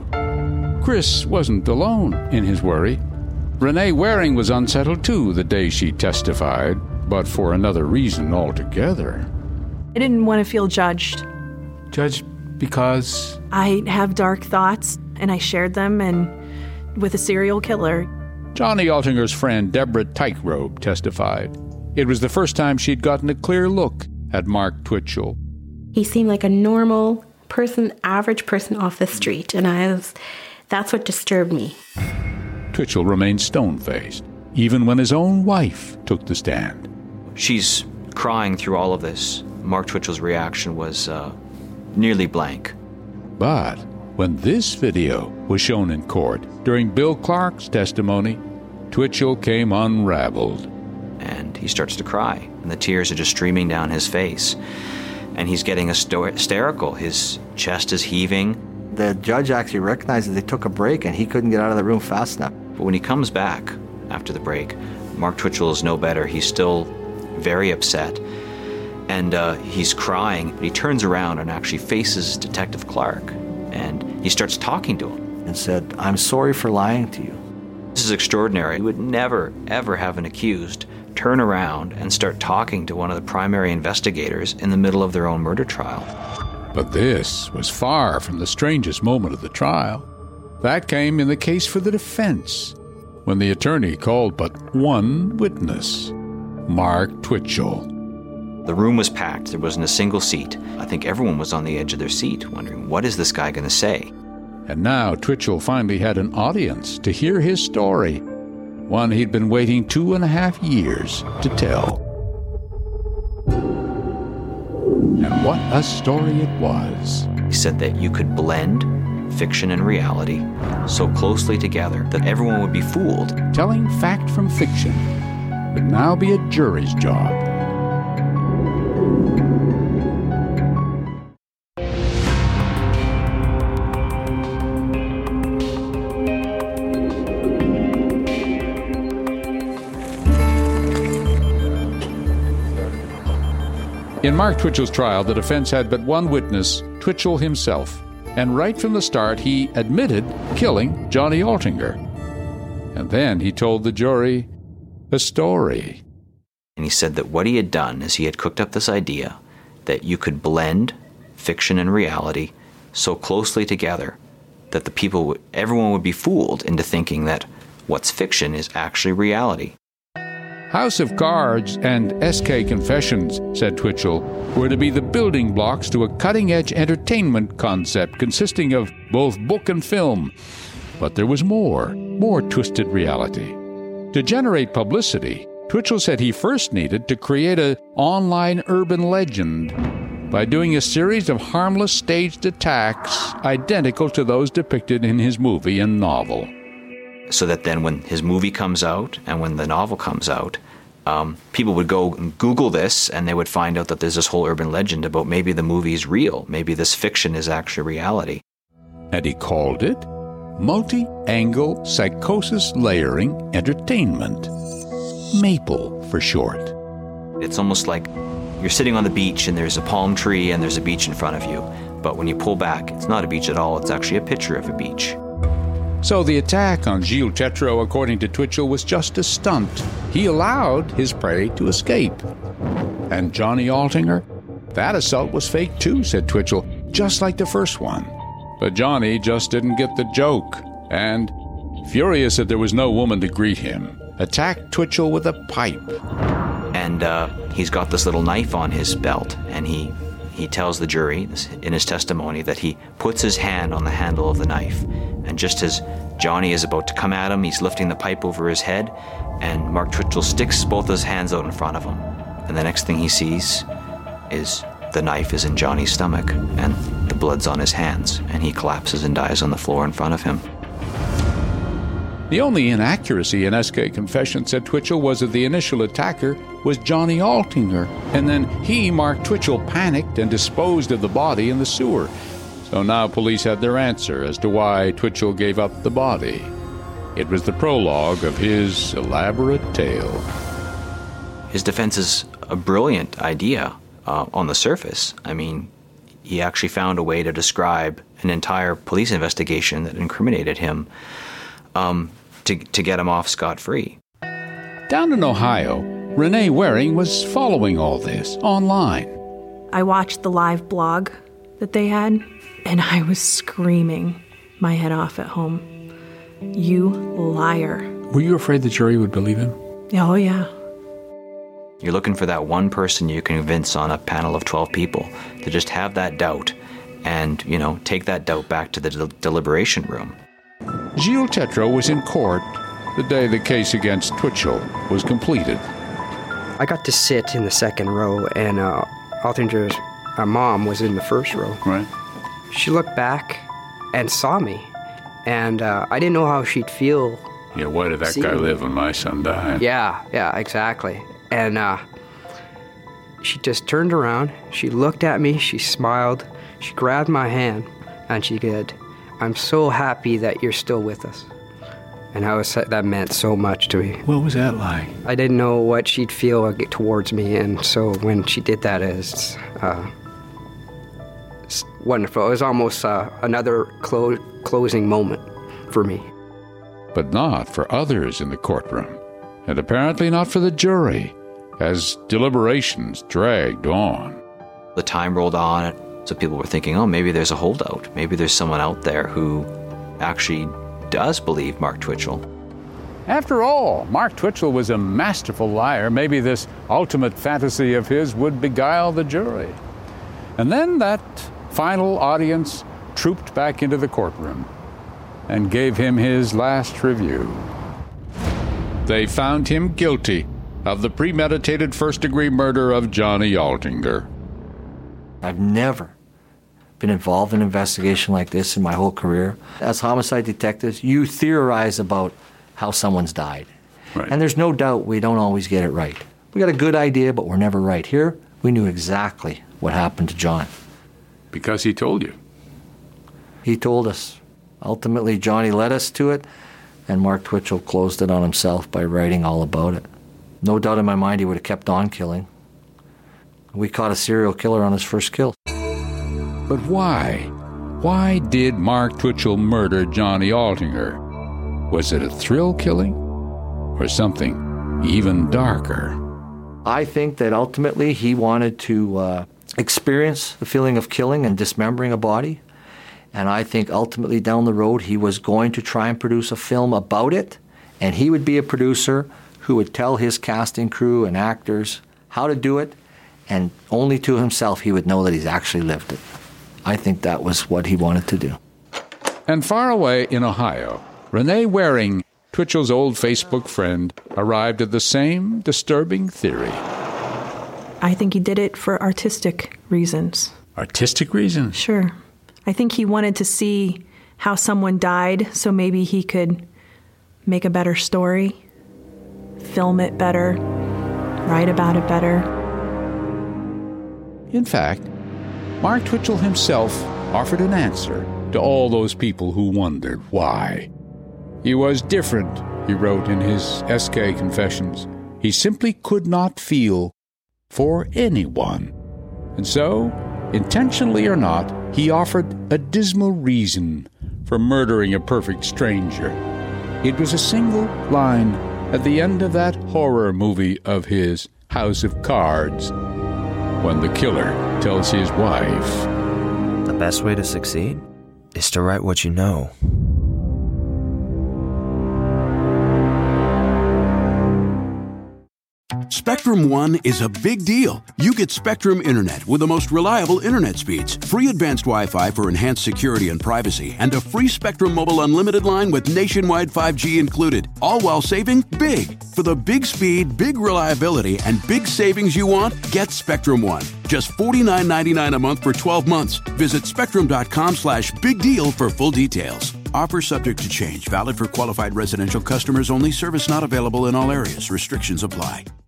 me. Chris wasn't alone in his worry. Renee Waring was unsettled too the day she testified, but for another reason altogether. I didn't want to feel judged. Judged because? I have dark thoughts, and I shared them and with a serial killer. Johnny Altinger's friend Deborah Tykerobe testified. It was the first time she'd gotten a clear look at Mark Twitchell. He seemed like a normal person, average person off the street, and I was, that's what disturbed me. Twitchell remained stone-faced, even when his own wife took the stand. She's crying through all of this. Mark Twitchell's reaction was uh, nearly blank. But when this video was shown in court during Bill Clark's testimony, Twitchell came unraveled. And he starts to cry, and the tears are just streaming down his face. And he's getting hysterical. His chest is heaving. The judge actually recognized that they took a break, and he couldn't get out of the room fast enough. But when he comes back after the break, Mark Twitchell is no better. He's still very upset. And uh, he's crying, but he turns around and actually faces Detective Clark. And he starts talking to him. And said, "I'm sorry for lying to you." This is extraordinary. You would never, ever have an accused turn around and start talking to one of the primary investigators in the middle of their own murder trial. But this was far from the strangest moment of the trial. That came in the case for the defense, when the attorney called but one witness, Mark Twitchell. The room was packed. There wasn't a single seat. I think everyone was on the edge of their seat, wondering, what is this guy going to say? And now Twitchell finally had an audience to hear his story, one he'd been waiting two and a half years to tell. And what a story it was. He said that you could blend fiction and reality so closely together that everyone would be fooled. Telling fact from fiction would now be a jury's job. In Mark Twitchell's trial, the defense had but one witness, Twitchell himself. And right from the start, he admitted killing Johnny Altinger. And then he told the jury a story. And he said that what he had done is he had cooked up this idea that you could blend fiction and reality so closely together that the people, would, everyone would be fooled into thinking that what's fiction is actually reality. House of Cards and S K Confessions, said Twitchell, were to be the building blocks to a cutting-edge entertainment concept consisting of both book and film. But there was more, more twisted reality. To generate publicity, Twitchell said he first needed to create an online urban legend by doing a series of harmless staged attacks identical to those depicted in his movie and novel. So that then when his movie comes out and when the novel comes out, um, people would go and Google this and they would find out that there's this whole urban legend about maybe the movie is real, maybe this fiction is actually reality. And he called it Multi-Angle Psychosis Layering Entertainment. MAPLE for short. It's almost like you're sitting on the beach and there's a palm tree and there's a beach in front of you. But when you pull back, it's not a beach at all, it's actually a picture of a beach. So the attack on Gilles Tetreault, according to Twitchell, was just a stunt. He allowed his prey to escape. And Johnny Altinger? That assault was fake too, said Twitchell, just like the first one. But Johnny just didn't get the joke, and, furious that there was no woman to greet him, attacked Twitchell with a pipe. And uh, he's got this little knife on his belt, and he He tells the jury in his testimony that he puts his hand on the handle of the knife. And just as Johnny is about to come at him, he's lifting the pipe over his head, and Mark Twitchell sticks both his hands out in front of him. And the next thing he sees is the knife is in Johnny's stomach, and the blood's on his hands, and he collapses and dies on the floor in front of him. The only inaccuracy in S K Confession, said Twitchell, was that the initial attacker was Johnny Altinger, and then he, Mark Twitchell, panicked and disposed of the body in the sewer. So now police had their answer as to why Twitchell gave up the body. It was the prologue of his elaborate tale. His defense is a brilliant idea uh, on the surface. I mean, he actually found a way to describe an entire police investigation that incriminated him um, to, to get him off scot-free. Down in Ohio, Renee Waring was following all this online. I watched the live blog that they had, and I was screaming my head off at home. You liar. Were you afraid the jury would believe him? Oh, yeah. You're looking for that one person you convince on a panel of twelve people to just have that doubt and, you know, take that doubt back to the del- deliberation room. Gilles Tetreault was in court the day the case against Twitchell was completed. I got to sit in the second row, and uh, Altinger's uh, mom was in the first row. Right. She looked back and saw me, and uh, I didn't know how she'd feel. Yeah, why did that guy me. live when my son died? Yeah, yeah, exactly. And uh, she just turned around, she looked at me, she smiled, she grabbed my hand, and she said, "I'm so happy that you're still with us." And I was, that meant so much to me. What was that like? I didn't know what she'd feel towards me, and so when she did that, it's, uh, it's wonderful. It was almost uh, another clo- closing moment for me. But not for others in the courtroom, and apparently not for the jury, as deliberations dragged on. The time rolled on, so people were thinking, oh, maybe there's a holdout. Maybe there's someone out there who actually does believe Mark Twitchell. After all, Mark Twitchell was a masterful liar. Maybe this ultimate fantasy of his would beguile the jury. And then that final audience trooped back into the courtroom and gave him his last review. They found him guilty of the premeditated first-degree murder of Johnny Altinger. I've never been involved in an investigation like this in my whole career. As homicide detectives, you theorize about how someone's died. Right. And there's no doubt we don't always get it right. We got a good idea, but we're never right. Here, we knew exactly what happened to John. Because he told you. He told us. Ultimately, Johnny led us to it, and Mark Twitchell closed it on himself by writing all about it. No doubt in my mind he would have kept on killing. We caught a serial killer on his first kill. But why? Why did Mark Twitchell murder Johnny Altinger? Was it a thrill killing? Or something even darker? I think that ultimately he wanted to uh, experience the feeling of killing and dismembering a body. And I think ultimately down the road he was going to try and produce a film about it. And he would be a producer who would tell his casting crew and actors how to do it. And only to himself he would know that he's actually lived it. I think that was what he wanted to do. And far away in Ohio, Renee Waring, Twitchell's old Facebook friend, arrived at the same disturbing theory. I think he did it for artistic reasons. Artistic reasons? Sure. I think he wanted to see how someone died, so maybe he could make a better story, film it better, write about it better. In fact, Mark Twitchell himself offered an answer to all those people who wondered why. He was different, he wrote in his S K Confessions. He simply could not feel for anyone. And so, intentionally or not, he offered a dismal reason for murdering a perfect stranger. It was a single line at the end of that horror movie of his, House of Cards, when the killer tells his wife, "The best way to succeed is to write what you know." Spectrum One is a big deal. You get Spectrum Internet with the most reliable internet speeds, free advanced Wi-Fi for enhanced security and privacy, and a free Spectrum Mobile Unlimited line with nationwide five G included, all while saving big. For the big speed, big reliability, and big savings you want, get Spectrum One. Just forty-nine ninety-nine a month for twelve months. Visit spectrum.com slash big deal for full details. Offer subject to change. Valid for qualified residential customers only. Service not available in all areas. Restrictions apply.